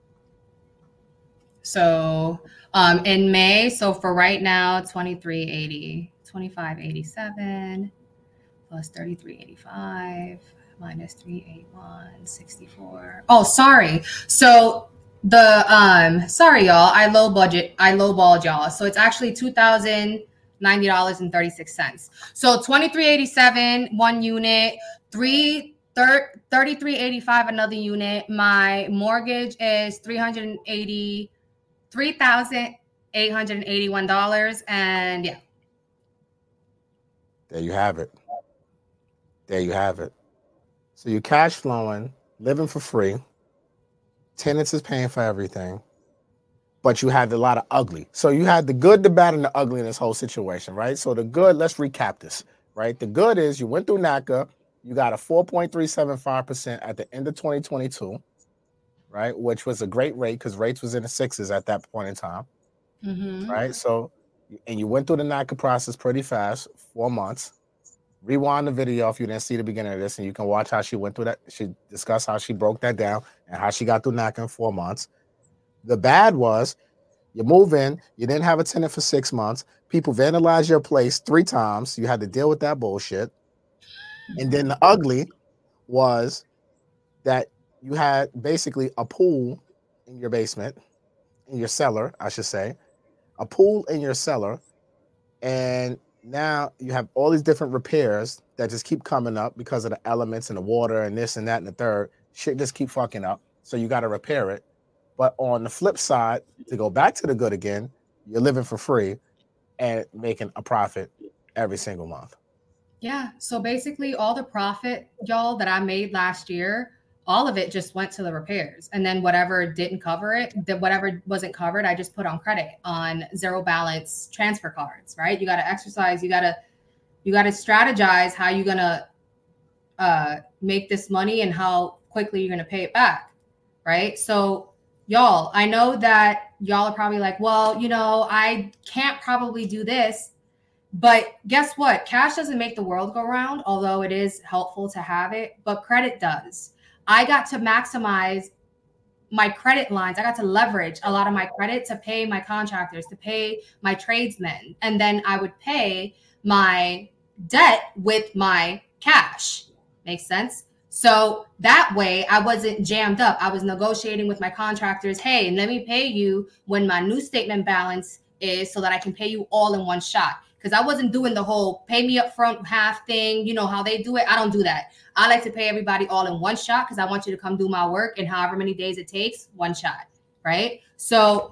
D: So in May, so for right now, 2380, 2587 plus 3385 minus 381, 64. Oh, sorry. So the sorry y'all, I lowballed y'all. So it's actually $2,090.36. So 2387 one unit, 3385 another unit. My mortgage is $383,881, and yeah.
C: There you have it. There you have it. So you're cash flowing, living for free. Tenants is paying for everything, but you had a lot of ugly. So you had the good, the bad, and the ugly in this whole situation, right? So the good, let's recap this, right? The good is you went through NACA, you got a 4.375% at the end of 2022, right? Which was a great rate because rates was in the 6s at that point in time, right? So, and you went through the NACA process pretty fast, 4 months. Rewind the video if you didn't see the beginning of this, and you can watch how she went through that. She discussed how she broke that down and how she got through NACA in 4 months. The bad was you move in, you didn't have a tenant for 6 months. People vandalized your place 3 times. You had to deal with that bullshit. And then the ugly was that you had basically a pool in your basement, in your cellar, I should say, a pool in your cellar, and now you have all these different repairs that just keep coming up because of the elements and the water and this and that and the third. Shit just keep fucking up, so you got to repair it. But on the flip side, to go back to the good again, you're living for free and making a profit every single month.
D: Yeah. So basically all the profit, y'all, that I made last year, all of it just went to the repairs. And then whatever didn't cover it, whatever wasn't covered, I just put on credit on zero balance transfer cards, right? You got to exercise. You got to strategize how you're going to make this money and how quickly you're going to pay it back. Right. So y'all, I know that y'all are probably like, well, you know, I can't probably do this. But guess what? Cash doesn't make the world go round, although it is helpful to have it, but credit does. I got to maximize my credit lines. I got to leverage a lot of my credit to pay my contractors, to pay my tradesmen. And then I would pay my debt with my cash. Makes sense? So that way I wasn't jammed up. I was negotiating with my contractors. Hey, let me pay you when my new statement balance is so that I can pay you all in one shot. Because I wasn't doing the whole pay me up front half thing. You know how they do it. I don't do that. I like to pay everybody all in one shot because I want you to come do my work in however many days it takes, one shot, right? So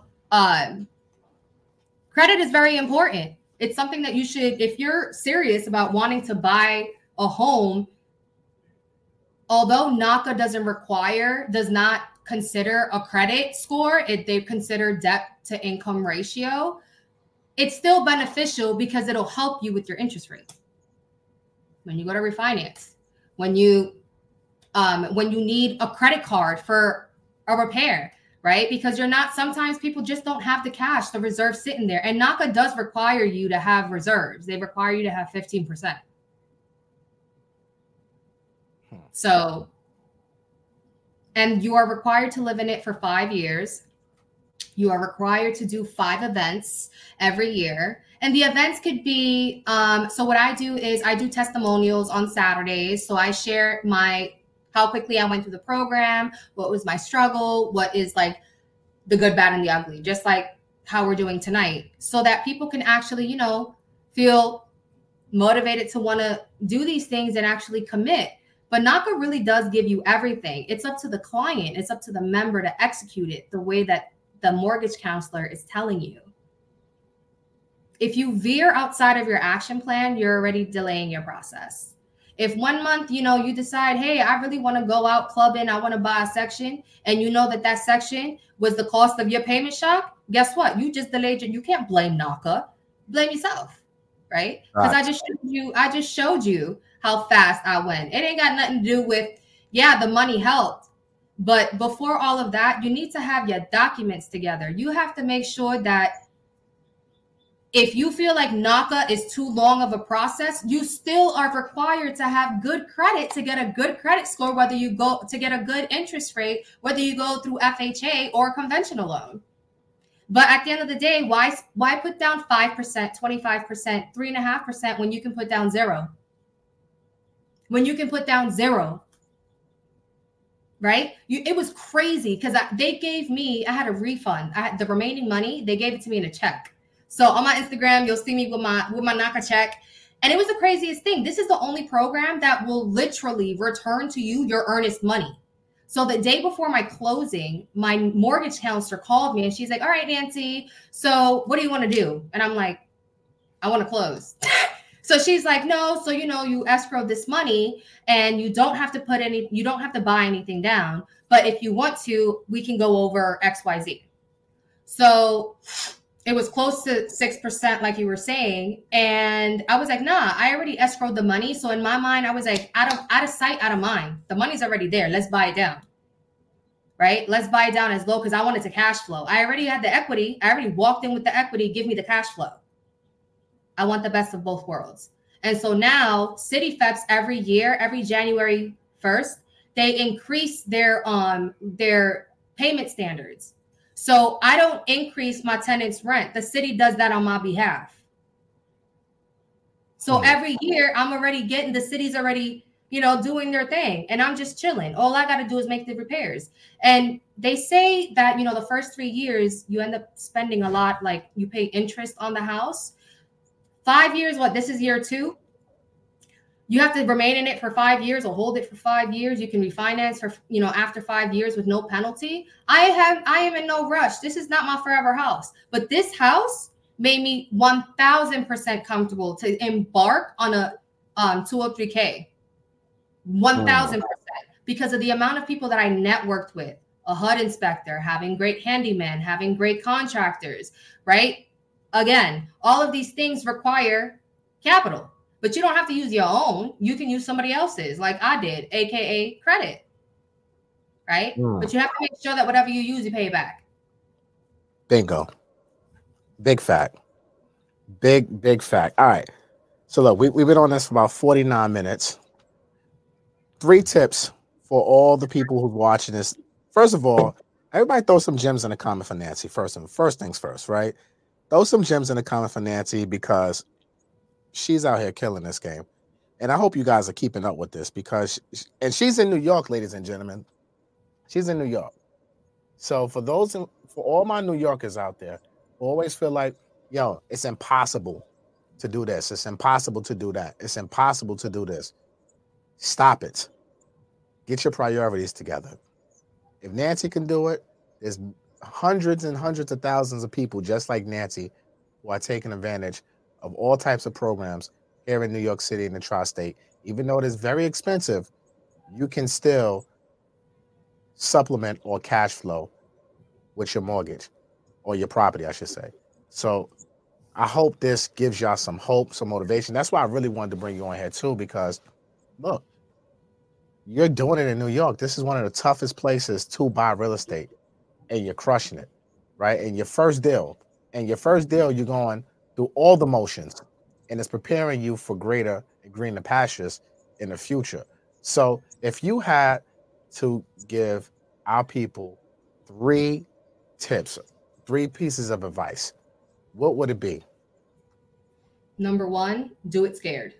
D: credit is very important. It's something that you should, if you're serious about wanting to buy a home, although NACA does not consider a credit score, they consider debt to income ratio. It's still beneficial because it'll help you with your interest rate. When you go to refinance, when you need a credit card for a repair, right? Because sometimes people just don't have the cash, the reserves sitting there. And NACA does require you to have reserves. They require you to have 15%. So, and you are required to live in it for 5 years. You are required to do 5 events every year. And the events could be, so what I do is I do testimonials on Saturdays. So I share how quickly I went through the program, what was my struggle, what is like the good, bad, and the ugly, just like how we're doing tonight, so that people can actually, you know, feel motivated to want to do these things and actually commit. But NACA really does give you everything. It's up to the client. It's up to the member to execute it the way that the mortgage counselor is telling you. If you veer outside of your action plan, you're already delaying your process. If 1 month, you know, you decide, hey, I really want to go out clubbing, I want to buy a section, and you know that section was the cost of your payment shock, guess what? You just delayed you can't blame NACA. Blame yourself, right? Because I just showed you how fast I went. It ain't got nothing to do with, the money helped. But before all of that, you need to have your documents together. You have to make sure that if you feel like NACA is too long of a process, you still are required to have good credit to get a good credit score, whether you go to get a good interest rate, whether you go through FHA or a conventional loan. But at the end of the day, why put down 5%, 25%, 3.5% when you can put down 0? When you can put down 0. Right? It was crazy because they gave me, I had a refund. I had the remaining money. They gave it to me in a check. So on my Instagram, you'll see me with my NACA check. And it was the craziest thing. This is the only program that will literally return to you your earnest money. So the day before my closing, my mortgage counselor called me and she's like, all right, Nancy, so what do you want to do? And I'm like, I want to close. So she's like, no, so, you know, you escrowed this money and you don't have to buy anything down. But if you want to, we can go over XYZ. So it was close to 6%, like you were saying. And I was like, nah, I already escrowed the money. So in my mind, I was like, out of sight, out of mind. The money's already there. Let's buy it down. Right? Let's buy it down as low because I wanted to cash flow. I already had the equity. I already walked in with the equity. Give me the cash flow. I want the best of both worlds. And so now CitiFEPs every year, every January 1st, they increase their payment standards. So I don't increase my tenant's rent. The city does that on my behalf. So every year I'm already getting, the city's already, doing their thing. And I'm just chilling. All I got to do is make the repairs. And they say that, the first 3 years, you end up spending a lot, like you pay interest on the house. 5 years, this is year 2. You have to remain in it for 5 years or hold it for 5 years. You can refinance for, after 5 years with no penalty. I am in no rush. This is not my forever house. But this house made me 1,000% comfortable to embark on a 203K. 1,000%. Because of the amount of people that I networked with. A HUD inspector, having great handyman, having great contractors, right? Again, all of these things require capital. But you don't have to use your own. You can use somebody else's, like I did, aka credit, right? But you have to make sure that whatever you use, you pay it back.
C: Bingo. Big fact. Big fact. All right. So look, we've been on this for about 49 minutes. 3 tips for all the people who's watching this. First of all, everybody throw some gems in the comment for Nancy. First things first, right? Throw some gems in the comment for Nancy because she's out here killing this game. And I hope you guys are keeping up with this because she's in New York, ladies and gentlemen. She's in New York. So for all my New Yorkers out there who always feel like, yo, it's impossible to do this. It's impossible to do that. It's impossible to do this. Stop it. Get your priorities together. If Nancy can do it, there's hundreds and hundreds of thousands of people just like Nancy who are taking advantage of all types of programs here in New York City and the tri-state. Even though it is very expensive, you can still supplement or cash flow with your mortgage or your property, I should say. So I hope this gives y'all some hope, some motivation. That's why I really wanted to bring you on here too, because look, you're doing it in New York. This is one of the toughest places to buy real estate and you're crushing it, right? And your first deal, you're going through all the motions and it's preparing you for greater and greener pastures in the future. So if you had to give our people 3 tips, 3 pieces of advice, what would it be?
D: Number 1, do it scared.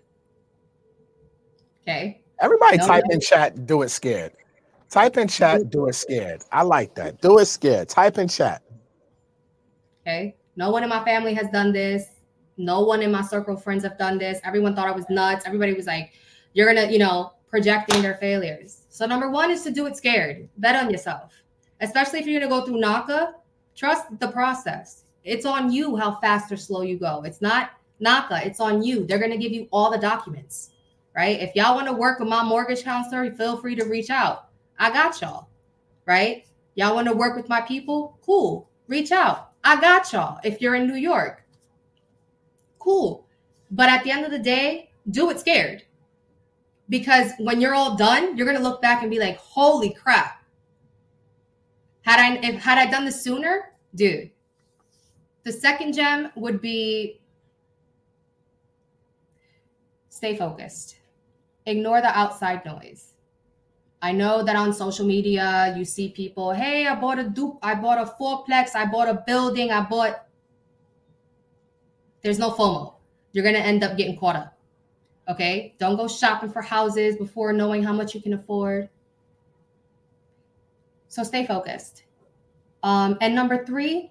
D: Okay.
C: Everybody type in chat, do it scared. Type in chat, do it scared. I like that. Do it scared. Type in chat.
D: Okay. No one in my family has done this. No one in my circle of friends have done this. Everyone thought I was nuts. Everybody was like, you're going to, projecting their failures. So number 1 is to do it scared. Bet on yourself. Especially if you're going to go through NACA, trust the process. It's on you how fast or slow you go. It's not NACA. It's on you. They're going to give you all the documents, right? If y'all want to work with my mortgage counselor, feel free to reach out. I got y'all, right? Y'all want to work with my people? Cool. Reach out. I got y'all. If you're in New York, cool. But at the end of the day, do it scared. Because when you're all done, you're going to look back and be like, holy crap. Had I done this sooner, dude. The second gem would be stay focused. Ignore the outside noise. I know that on social media, you see people, hey, I bought a fourplex, I bought a building, There's no FOMO. You're going to end up getting caught up. Okay? Don't go shopping for houses before knowing how much you can afford. So stay focused. And number 3,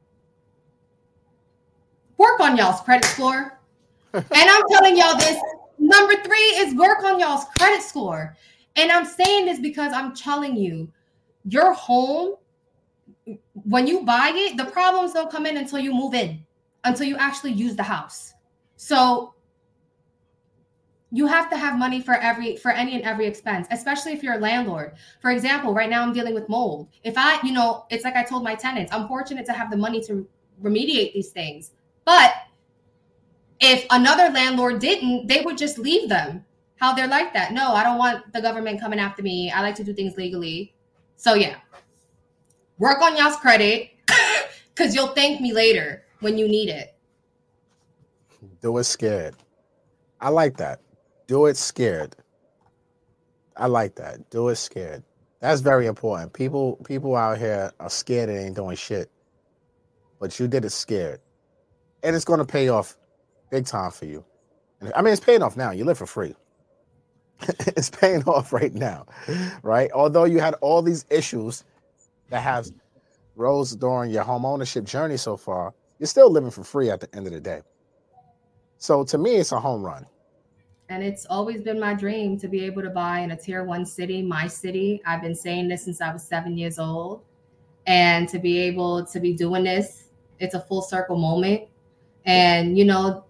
D: work on y'all's credit score. And I'm telling y'all this, number 3 is work on y'all's credit score. And I'm saying this because I'm telling you, your home, when you buy it, the problems don't come in until you move in, until you actually use the house. So you have to have money for any and every expense, especially if you're a landlord. For example, right now I'm dealing with mold. If it's like I told my tenants, I'm fortunate to have the money to remediate these things. But if another landlord didn't, they would just leave them. How they're like that. No, I don't want the government coming after me. I like to do things legally. So yeah, work on y'all's credit because you'll thank me later when you need it.
C: Do it scared. I like that. Do it scared. I like that. Do it scared. That's very important. People out here are scared and ain't doing shit. But you did it scared. And it's going to pay off big time for you. I mean, it's paying off now. You live for free. It's paying off right now, right? Although you had all these issues that have rose during your home ownership journey so far, you're still living for free at the end of the day. So to me, it's a home run.
D: And it's always been my dream to be able to buy in a tier 1 city, my city. I've been saying this since I was 7 years old. And to be able to be doing this, it's a full circle moment. And, you know,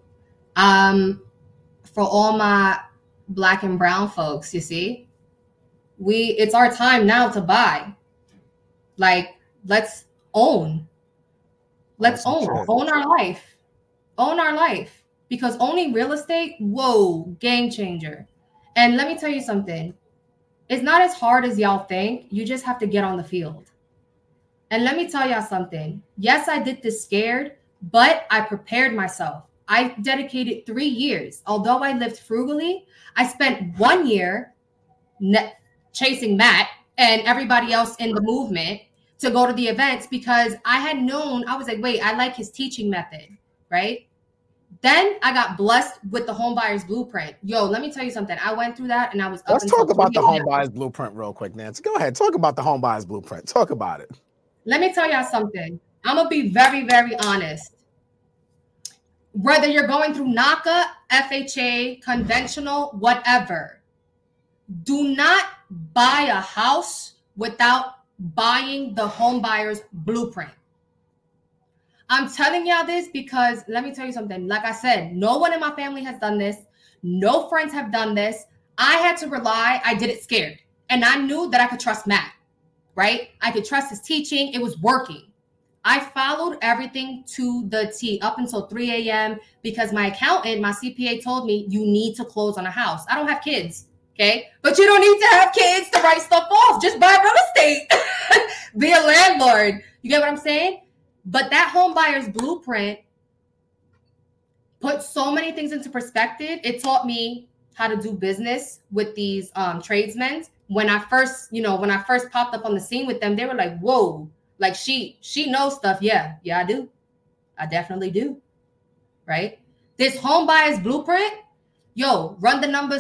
D: for all my Black and brown folks, you see, it's our time now to buy. Like, let's own. Let's own our life. Own our life. Because owning real estate, whoa, game changer. And let me tell you something. It's not as hard as y'all think. You just have to get on the field. And let me tell y'all something. Yes, I did this scared, but I prepared myself. I dedicated 3 years. Although I lived frugally, I spent 1 year chasing Matt and everybody else in the movement to go to the events because I had known, I was like, wait, I like his teaching method, right? Then I got blessed with the Home Buyers Blueprint. Yo, let me tell you something. I went through that and I was up.
C: Let's talk about the Home Buyers Blueprint real quick, Nancy. Go ahead. Talk about the Home Buyers Blueprint. Talk about it.
D: Let me tell y'all something. I'm going to be very, very honest. Whether you're going through NACA, FHA, conventional, whatever, do not buy a house without buying the Home Buyers Blueprint. I'm telling y'all this because let me tell you something. Like I said, no one in my family has done this. No friends have done this. I had to rely. I did it scared. And I knew that I could trust Matt, right? I could trust his teaching. It was working. I followed everything to the T up until 3 a.m. because my accountant, my CPA told me you need to close on a house. I don't have kids, okay? But you don't need to have kids to write stuff off. Just buy real estate. Be a landlord. You get what I'm saying? But that Home Buyers Blueprint put so many things into perspective. It taught me how to do business with these tradesmen. When I first popped up on the scene with them, they were like, whoa, like she knows stuff. Yeah, I do. I definitely do. Right? This Home Buyers Blueprint, yo, run the numbers.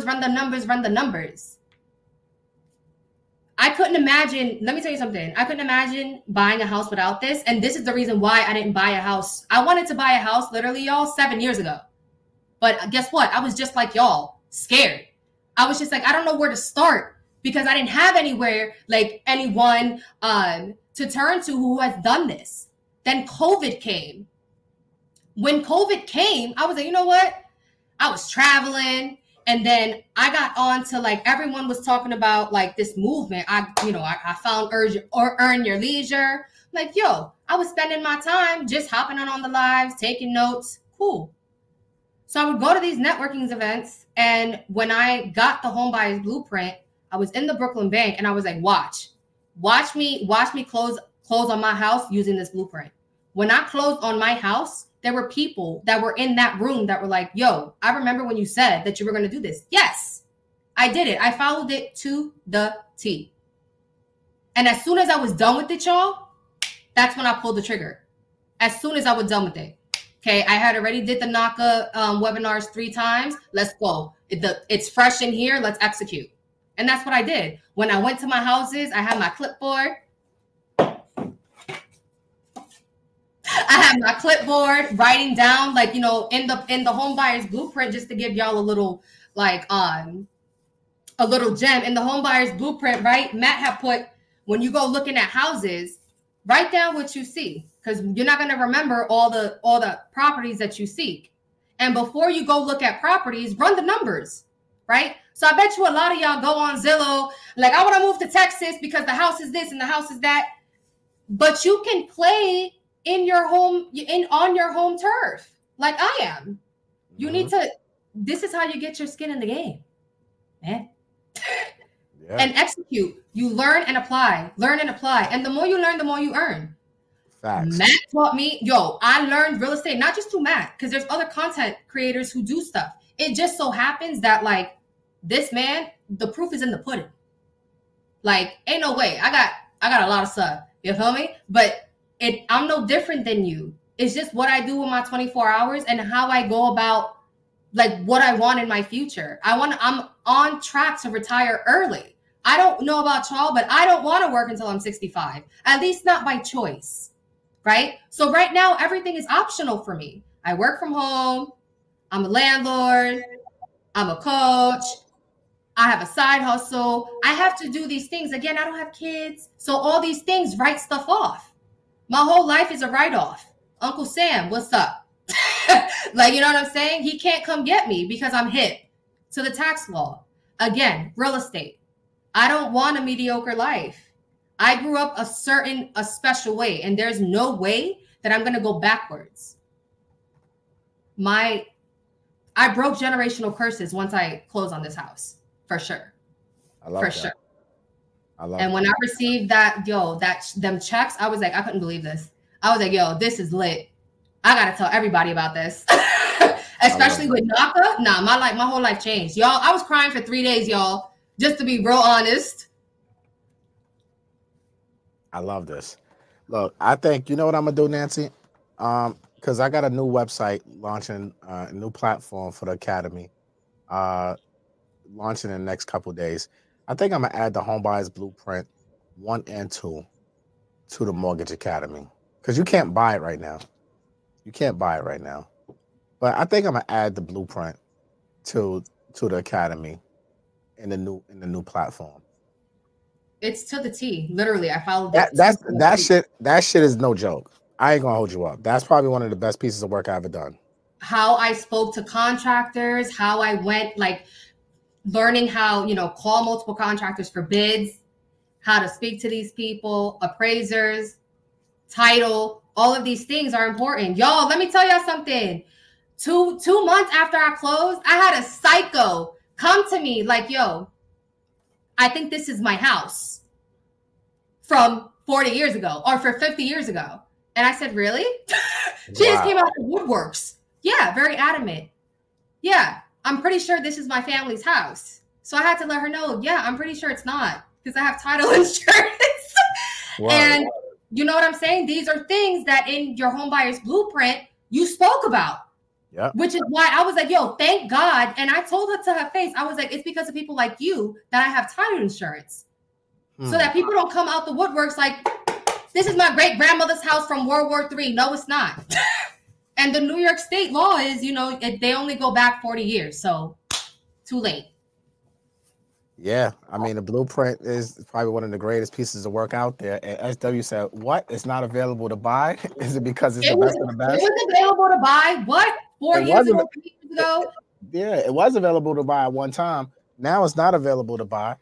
D: I couldn't imagine, let me tell you something. I couldn't imagine buying a house without this. And this is the reason why I didn't buy a house. I wanted to buy a house literally, y'all, 7 years ago. But guess what? I was just like y'all, scared. I was just like, I don't know where to start because I didn't have anywhere, like anyone to turn to who has done this. Then COVID came. When COVID came, I was like, you know what? I was traveling. And then I got on to like everyone was talking about like this movement. I found Earn Your Leisure. Like, yo, I was spending my time just hopping on the lives, taking notes. Cool. So I would go to these networking events. And when I got the Home Buyers Blueprint, I was in the Brooklyn Bank and I was like, watch me close on my house using this blueprint. When I closed on my house, there were people that were in that room that were like, yo, I remember when you said that you were going to do this. Yes, I did it. I followed it to the T. And as soon as I was done with it, y'all, that's when I pulled the trigger. As soon as I was done with it. Okay, I had already did the NACA webinars 3 times. Let's go. It's fresh in here. Let's execute. And that's what I did. When I went to my houses, I had my clipboard. I had my clipboard writing down, like, you know, in the Home Buyers Blueprint, just to give y'all a little, like, a little gem. In the Home Buyers Blueprint, right, Matt had put, when you go looking at houses, write down what you see, because you're not going to remember all the properties that you seek. And before you go look at properties, run the numbers, right? So I bet you a lot of y'all go on Zillow, like, I want to move to Texas because the house is this and the house is that. But you can play in your home, on your home turf, like I am. You need to, this is how you get your skin in the game, man. Yeah. And execute. You learn and apply. And the more you learn, the more you earn.
C: Facts.
D: Matt taught me, I learned real estate, not just through Matt, because there's other content creators who do stuff. It just so happens that, like, this man, the proof is in the pudding. Like, ain't no way. I got a lot of stuff. You feel me? But I'm no different than you. It's just what I do with my 24 hours and how I go about like what I want in my future. I'm on track to retire early. I don't know about y'all, but I don't want to work until I'm 65, at least not by choice, right? So right now, everything is optional for me. I work from home. I'm a landlord. I'm a coach. I have a side hustle. I have to do these things. Again, I don't have kids. So all these things write stuff off. My whole life is a write-off. Uncle Sam, what's up? Like, you know what I'm saying? He can't come get me because I'm hip to the tax law. Again, real estate. I don't want a mediocre life. I grew up a special way, and there's no way that I'm going to go backwards. I broke generational curses once I close on this house, for sure.
C: I love that.
D: Sure.
C: I love
D: and when I received them checks, I was like, I couldn't believe this. I was like, yo, this is lit. I gotta tell everybody about this. Especially with NACA. Nah, my whole life changed. Y'all, I was crying for 3 days, y'all, just to be real honest.
C: I love this. Look, I think, you know what I'm gonna do, Nancy? Because I got a new website launching, a new platform for the Academy, launching in the next couple of days. I think I'm gonna add the Homebuyers Blueprint 1 and 2 to the Mortgage Academy, because you can't buy it right now. But I think I'm gonna add the blueprint to the Academy in the new platform.
D: It's to the T. Literally, I followed
C: that shit. That shit is no joke. I ain't gonna hold you up. That's probably one of the best pieces of work I ever done.
D: How I spoke to contractors, how I went, like, learning how, call multiple contractors for bids, how to speak to these people, appraisers, title, all of these things are important. Y'all, let me tell y'all something. Two months after I closed, I had a psycho come to me like, yo, I think this is my house from 40 years ago or for 50 years ago. And I said, really? She just came out of the woodworks. Yeah, very adamant. Yeah, I'm pretty sure this is my family's house. So I had to let her know, yeah, I'm pretty sure it's not because I have title insurance. Wow. And you know what I'm saying? These are things that in your Homebuyers Blueprint, you spoke about.
C: Yeah.
D: Which is why I was like, yo, thank God. And I told her to her face, I was like, it's because of people like you that I have title insurance. So that people don't come out the woodworks like, this is my great grandmother's house from World War III. No, it's not. And the New York State law is, they only go back 40 years. So too late.
C: Yeah. I mean, the blueprint is probably one of the greatest pieces of work out there. And SW said, what? It's not available to buy? Is it because it's the best of the best?
D: It was available to buy. What? 4 years ago?
C: Yeah, it was available to buy at one time. Now it's not available to buy.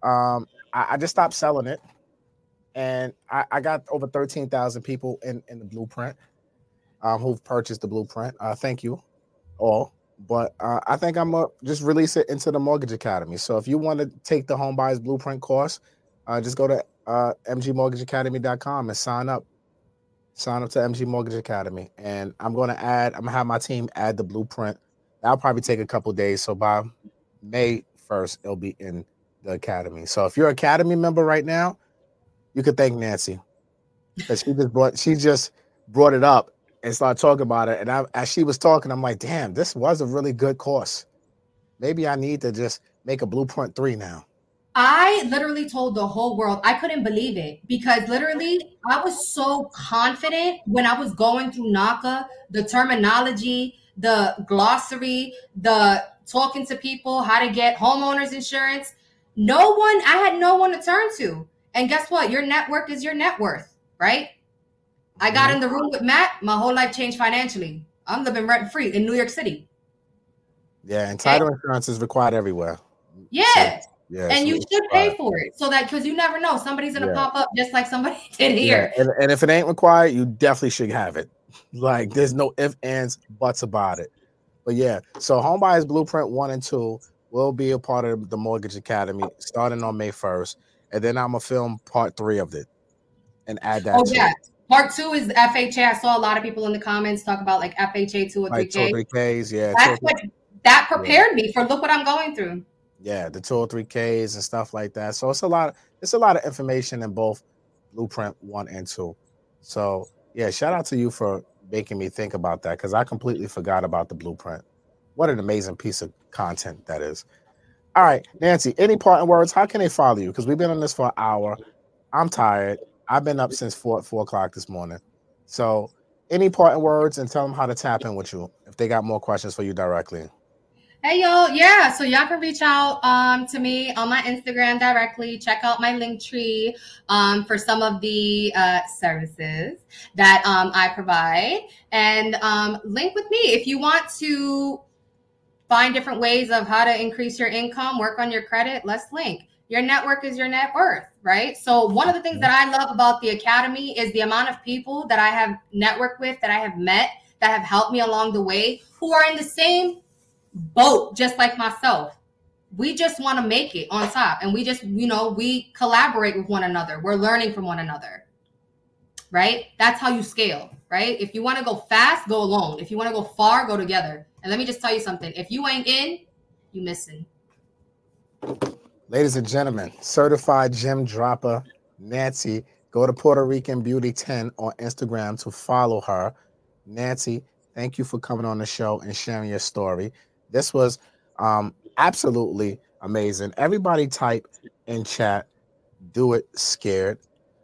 C: I just stopped selling it. And I got over 13,000 people in the blueprint who've purchased the blueprint. Thank you all. But I think I'm going to just release it into the Mortgage Academy. So if you want to take the Homebuyers Blueprint course, just go to mgmortgageacademy.com and sign up. Sign up to MG Mortgage Academy. And I'm going to have my team add the blueprint. That'll probably take a couple days. So by May 1st, it'll be in the Academy. So if you're an Academy member right now, you could thank Nancy because she just brought it up and started talking about it. And as she was talking, I'm like, damn, this was a really good course. Maybe I need to just make a Blueprint 3 now.
D: I literally told the whole world, I couldn't believe it because literally I was so confident when I was going through NACA, the terminology, the glossary, the talking to people, how to get homeowners insurance. I had no one to turn to. And guess what? Your network is your net worth, right? I got in the room with Matt. My whole life changed financially. I'm living rent free in New York City.
C: Yeah, and title insurance is required everywhere.
D: Yeah.
C: So, yeah,
D: and you should pay for it so that because you never know, somebody's gonna pop up just like somebody did here.
C: Yeah. And if it ain't required, you definitely should have it. Like there's no ifs, ands, buts about it. But yeah, so Homebuyers Blueprint 1 and 2 will be a part of the Mortgage Academy starting on May 1st. And then I'm gonna film part 3 of it and add that.
D: Oh yeah, part 2 is FHA. I saw a lot of people in the comments talk about like FHA 2 or 3K.
C: Like 2 or 3Ks, yeah.
D: That prepared me for look what I'm going through.
C: Yeah, the 2 or 3Ks and stuff like that. So it's a lot of information in both Blueprint 1 and 2. So yeah, shout out to you for making me think about that because I completely forgot about the Blueprint. What an amazing piece of content that is. All right, Nancy, any parting words? How can they follow you? Because we've been on this for an hour. I'm tired. I've been up since 4 o'clock this morning. So any parting words, and tell them how to tap in with you if they got more questions for you directly.
D: Hey, yo. Yeah. So y'all can reach out to me on my Instagram directly. Check out my Linktree for some of the services that I provide. And link with me if you want to find different ways of how to increase your income, work on your credit. Let's link. Your network is your net worth, right? So one of the things that I love about the Academy is the amount of people that I have networked with, that I have met, that have helped me along the way, who are in the same boat, just like myself. We just want to make it on top. And we just, we collaborate with one another. We're learning from one another, right? That's how you scale, right? If you want to go fast, go alone. If you want to go far, go together. And let me just tell you something. If you ain't in, you missing.
C: Ladies and gentlemen, certified gem dropper Nancy. Go to Puerto Rican Beauty 10 on Instagram to follow her. Nancy, thank you for coming on the show and sharing your story. This was absolutely amazing. Everybody type in chat, do it scared.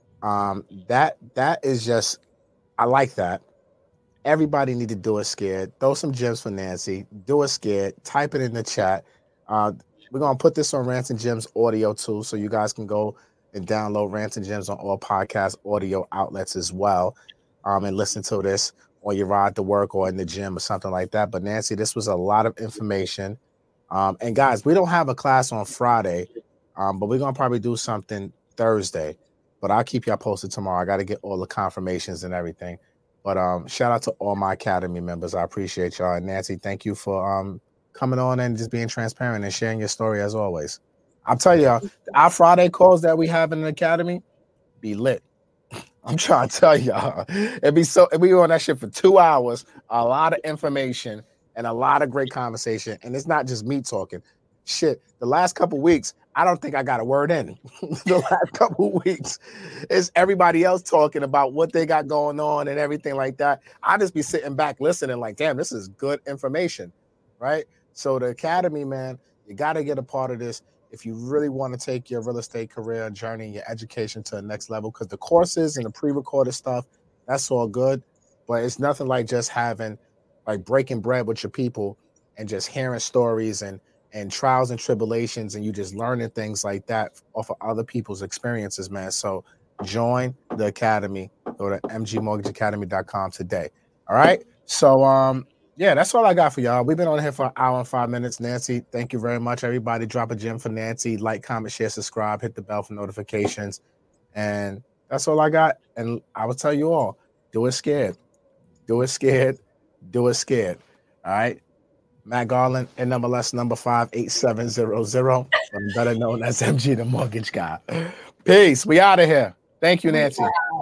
C: That is just, I like that. Everybody need to do it scared. Throw some gems for Nancy. Do it scared. Type it in the chat. We're going to put this on Rants and Gems audio too, so you guys can go and download Rants and Gems on all podcast audio outlets as well, and listen to this on your ride to work or in the gym or something like that. But Nancy, this was a lot of information. And guys, we don't have a class on Friday, but we're going to probably do something Thursday. But I'll keep y'all posted tomorrow. I got to get all the confirmations and everything. But shout out to all my Academy members. I appreciate y'all. And Nancy, thank you for coming on and just being transparent and sharing your story as always. I'll tell y'all, our Friday calls that we have in the Academy be lit. I'm trying to tell y'all. We on that shit for 2 hours, a lot of information and a lot of great conversation. And it's not just me talking. Shit, the last couple weeks, I don't think I got a word in. The last couple weeks, it's everybody else talking about what they got going on and everything like that. I just be sitting back listening like, damn, this is good information, right? So the Academy, man, you got to get a part of this if you really want to take your real estate career journey, your education to the next level, because the courses and the pre-recorded stuff, that's all good. But it's nothing like just having, like, breaking bread with your people and just hearing stories and trials and tribulations, and you just learning things like that off of other people's experiences, man. So join the Academy. Go to mgmortgageacademy.com today. All right. So, yeah, that's all I got for y'all. We've been on here for an hour and 5 minutes. Nancy, thank you very much. Everybody drop a gem for Nancy. Like, comment, share, subscribe, hit the bell for notifications. And that's all I got. And I will tell you all, do it scared. Do it scared. Do it scared. All right. Matt Garland, NMLS number 58700, better known as MG the Mortgage Guy. Peace. We out of here. Thank you, Nancy.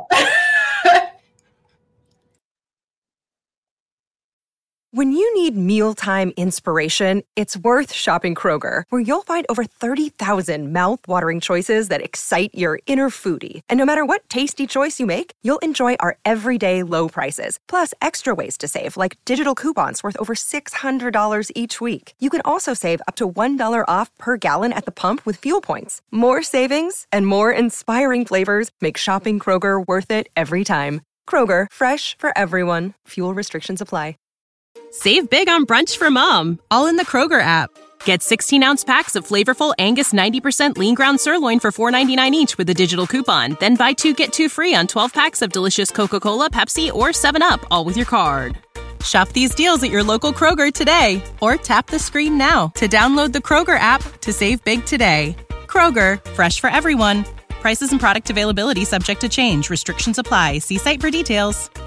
G: When you need mealtime inspiration, it's worth shopping Kroger, where you'll find over 30,000 mouth-watering choices that excite your inner foodie. And no matter what tasty choice you make, you'll enjoy our everyday low prices, plus extra ways to save, like digital coupons worth over $600 each week. You can also save up to $1 off per gallon at the pump with fuel points. More savings and more inspiring flavors make shopping Kroger worth it every time. Kroger, fresh for everyone. Fuel restrictions apply.
F: Save big on brunch for mom, all in the Kroger app. Get 16-ounce packs of flavorful Angus 90% lean ground sirloin for $4.99 each with a digital coupon. Then buy 2, get 2 free on 12 packs of delicious Coca-Cola, Pepsi, or 7-Up, all with your card. Shop these deals at your local Kroger today, or tap the screen now to download the Kroger app to save big today. Kroger, fresh for everyone. Prices and product availability subject to change. Restrictions apply. See site for details.